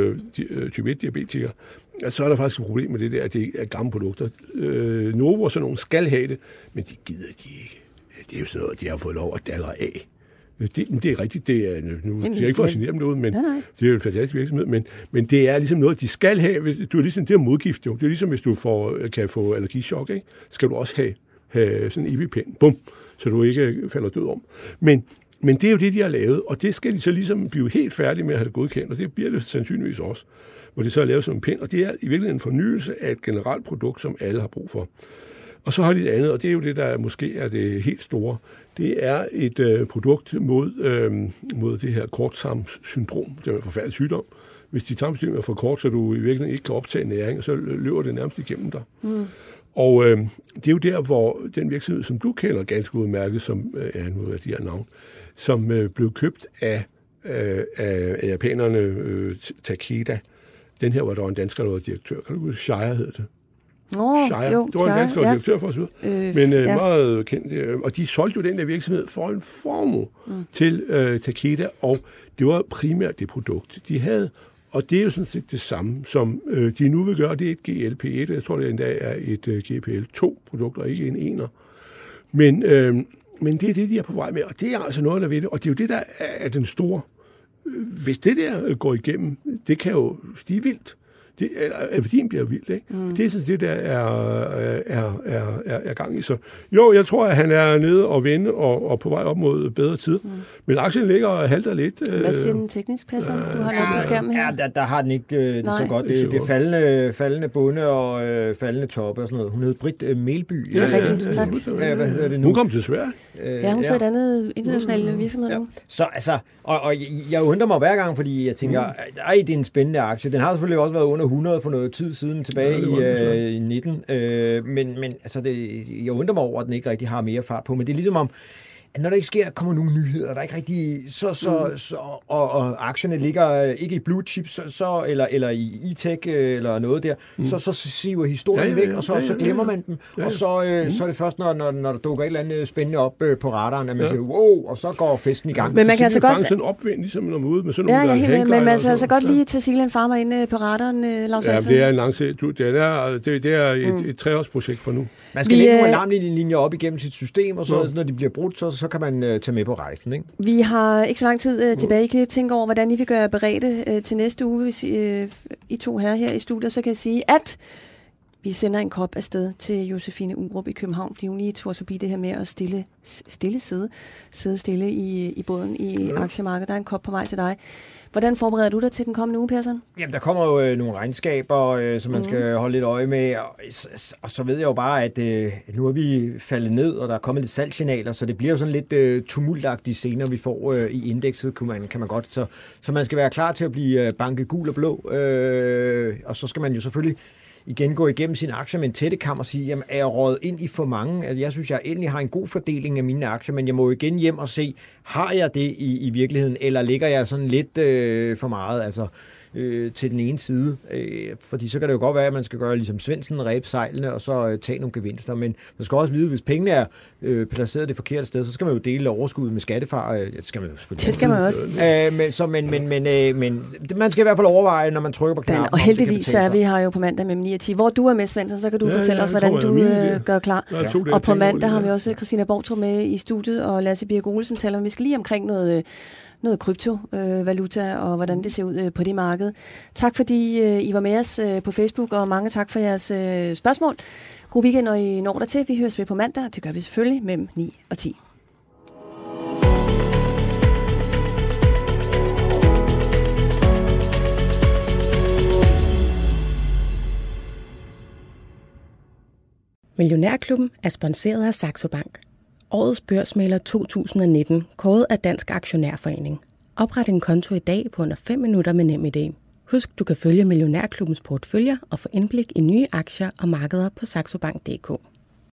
type 1-diabetikere. Så er der faktisk et problem med det der, at det er gamle produkter. Novo og sådan nogle skal have det, men de gider de ikke. Det er jo sådan noget, de har fået lov at dalre af. Det er rigtigt, det er nu det er ikke for at signere dem derude, men det er jo en fantastisk virksomhed, men det er ligesom noget, de skal have. Du er ligesom det er modgift jo. Det er ligesom, hvis du kan få allergichok, ikke? Skal du også have sådan en EpiPen, bum, så du ikke falder død om. Men det er jo det, de har lavet, og det skal de så ligesom blive helt færdige med at have det godkendt, og det bliver det sandsynligvis også, hvor det så er lavet som en pind, og det er i virkeligheden en fornyelse af et generelt produkt, som alle har brug for. Og så har de et andet, og det er jo det, der måske er det helt store. Det er et produkt mod det her korttarmssyndrom. Det er en forfærdelig sygdom. Hvis dit tarmsystem er for kort, så du i virkeligheden ikke kan optage næring, så løber det nærmest igennem dig. Og det er jo der, hvor den virksomhed, som du kender ganske udmærket, som nu er de her navn, som blev købt af japanerne Takeda. Den her var der en dansker, der var direktør. Kan du huske, Shire hed det? Shire. Det var en dansker direktør for os videre. Men meget kendt. Og de solgte jo den der virksomhed for en formue til Takeda, og det var primært det produkt, de havde. Og det er jo sådan set det samme, som de nu vil gøre. Det er et GLP-1. Jeg tror, det endda er et GLP-2-produkt, og ikke en ener. Men det er det, de er på vej med, og det er altså noget, der ved det. Og det er jo det, der er den store. Hvis det der går igennem, det kan jo stige vildt. Værdien bliver vildt, ikke? Det er sådan det, der er gang i. Så jo, jeg tror, at han er nede og vende og på vej op mod bedre tid. Men aktien ligger og halter lidt. Hvad siger den teknisk, Passer? Du har noget på skærmen her. Ja, der har den ikke så godt. Det er faldende bunde og faldende toppe og sådan noget. Hun hed Britt Melby. Det er rigtigt, tak. Hvad hedder det nu? Hun kom til Sverige. Ja, hun sidder et andet internationalt virksomhed nu. Så altså, og jeg undrer mig hver gang, fordi jeg tænker, det er en spændende aktie. Den har selvfølgelig også været under 100 for noget tid siden tilbage i 19. Men altså jeg undrer mig over, at den ikke rigtig har mere fart på. Men det er ligesom om, når der ikke kommer nogle nyheder, der er ikke rigtig, og aktierne ligger ikke i blue chips, eller i e-tech, eller noget der, så siver historien væk, og så glemmer man dem, og så er det først, når der dukker et eller andet spændende op på radaren, at man siger, wow, og så går festen i gang. Men man kan altså godt... sådan en opvind, ligesom når man er ude med sådan nogle, men man kan altså godt lige tage Silent Pharma ind på radaren, Lars Svendsen. Ja, det er en lang serie. Det er et 3-årsprojekt for nu. Man skal lægge nogle alarmlinjer op igennem sit system, og så når de bliver brudt, så kan man tage med på rejsen. Ikke? Vi har ikke så lang tid tilbage. I kan tænke over, hvordan I vil gøre beredte til næste uge, hvis I to her i studiet, så kan jeg sige, at vi sender en kop afsted til Josefine Urup i København, fordi hun lige tog os forbi det her med at sidde stille i båden i aktiemarkedet. Der er en kop på vej til dig. Hvordan forbereder du dig til den kommende uge, Persson? Jamen, der kommer jo nogle regnskaber, som man skal holde lidt øje med, og så ved jeg jo bare, at nu er vi faldet ned, og der er kommet lidt salgssignaler, så det bliver jo sådan lidt tumultagtige scener, vi får i indekset, kan man godt. Så man skal være klar til at blive banket gul og blå, og så skal man jo selvfølgelig igen gå igennem sine aktier med en tættekam og sige, jamen, er jeg røget ind i for mange? Altså, jeg synes, jeg endelig har en god fordeling af mine aktier, men jeg må jo igen hjem og se, har jeg det i virkeligheden, eller ligger jeg sådan lidt for meget til den ene side? Fordi så kan det jo godt være, at man skal gøre ligesom Svendsen, ræbe sejlene, og så tage nogle gevinster. Men man skal også vide, hvis pengene er placeret det forkerte sted, så skal man jo dele overskuddet med skattefar. Det skal man jo selvfølgelig. Det skal man også. Men man skal i hvert fald overveje, når man trykker på knappen. Og heldigvis så er vi her jo på mandag mellem 9 og 10. Hvor du er med, Svendsen, så kan du fortælle os, hvordan du gør klar. Og på mandag har vi også Christina Borgtrup med i studiet, og Lasse Birk Olsen taler om, vi skal lige omkring noget kryptovaluta og hvordan det ser ud på det marked. Tak fordi I var med os på Facebook, og mange tak for jeres spørgsmål. God weekend, når I når dertil. Vi høres ved på mandag, det gør vi selvfølgelig mellem 9 og 10. Millionærklubben er sponsoreret af Saxo Bank. Årets børsmægler 2019, kåret af Dansk Aktionærforening. Opret en konto i dag på under 5 minutter med NemID. Husk, du kan følge Millionærklubbens portføljer og få indblik i nye aktier og markeder på saxobank.dk.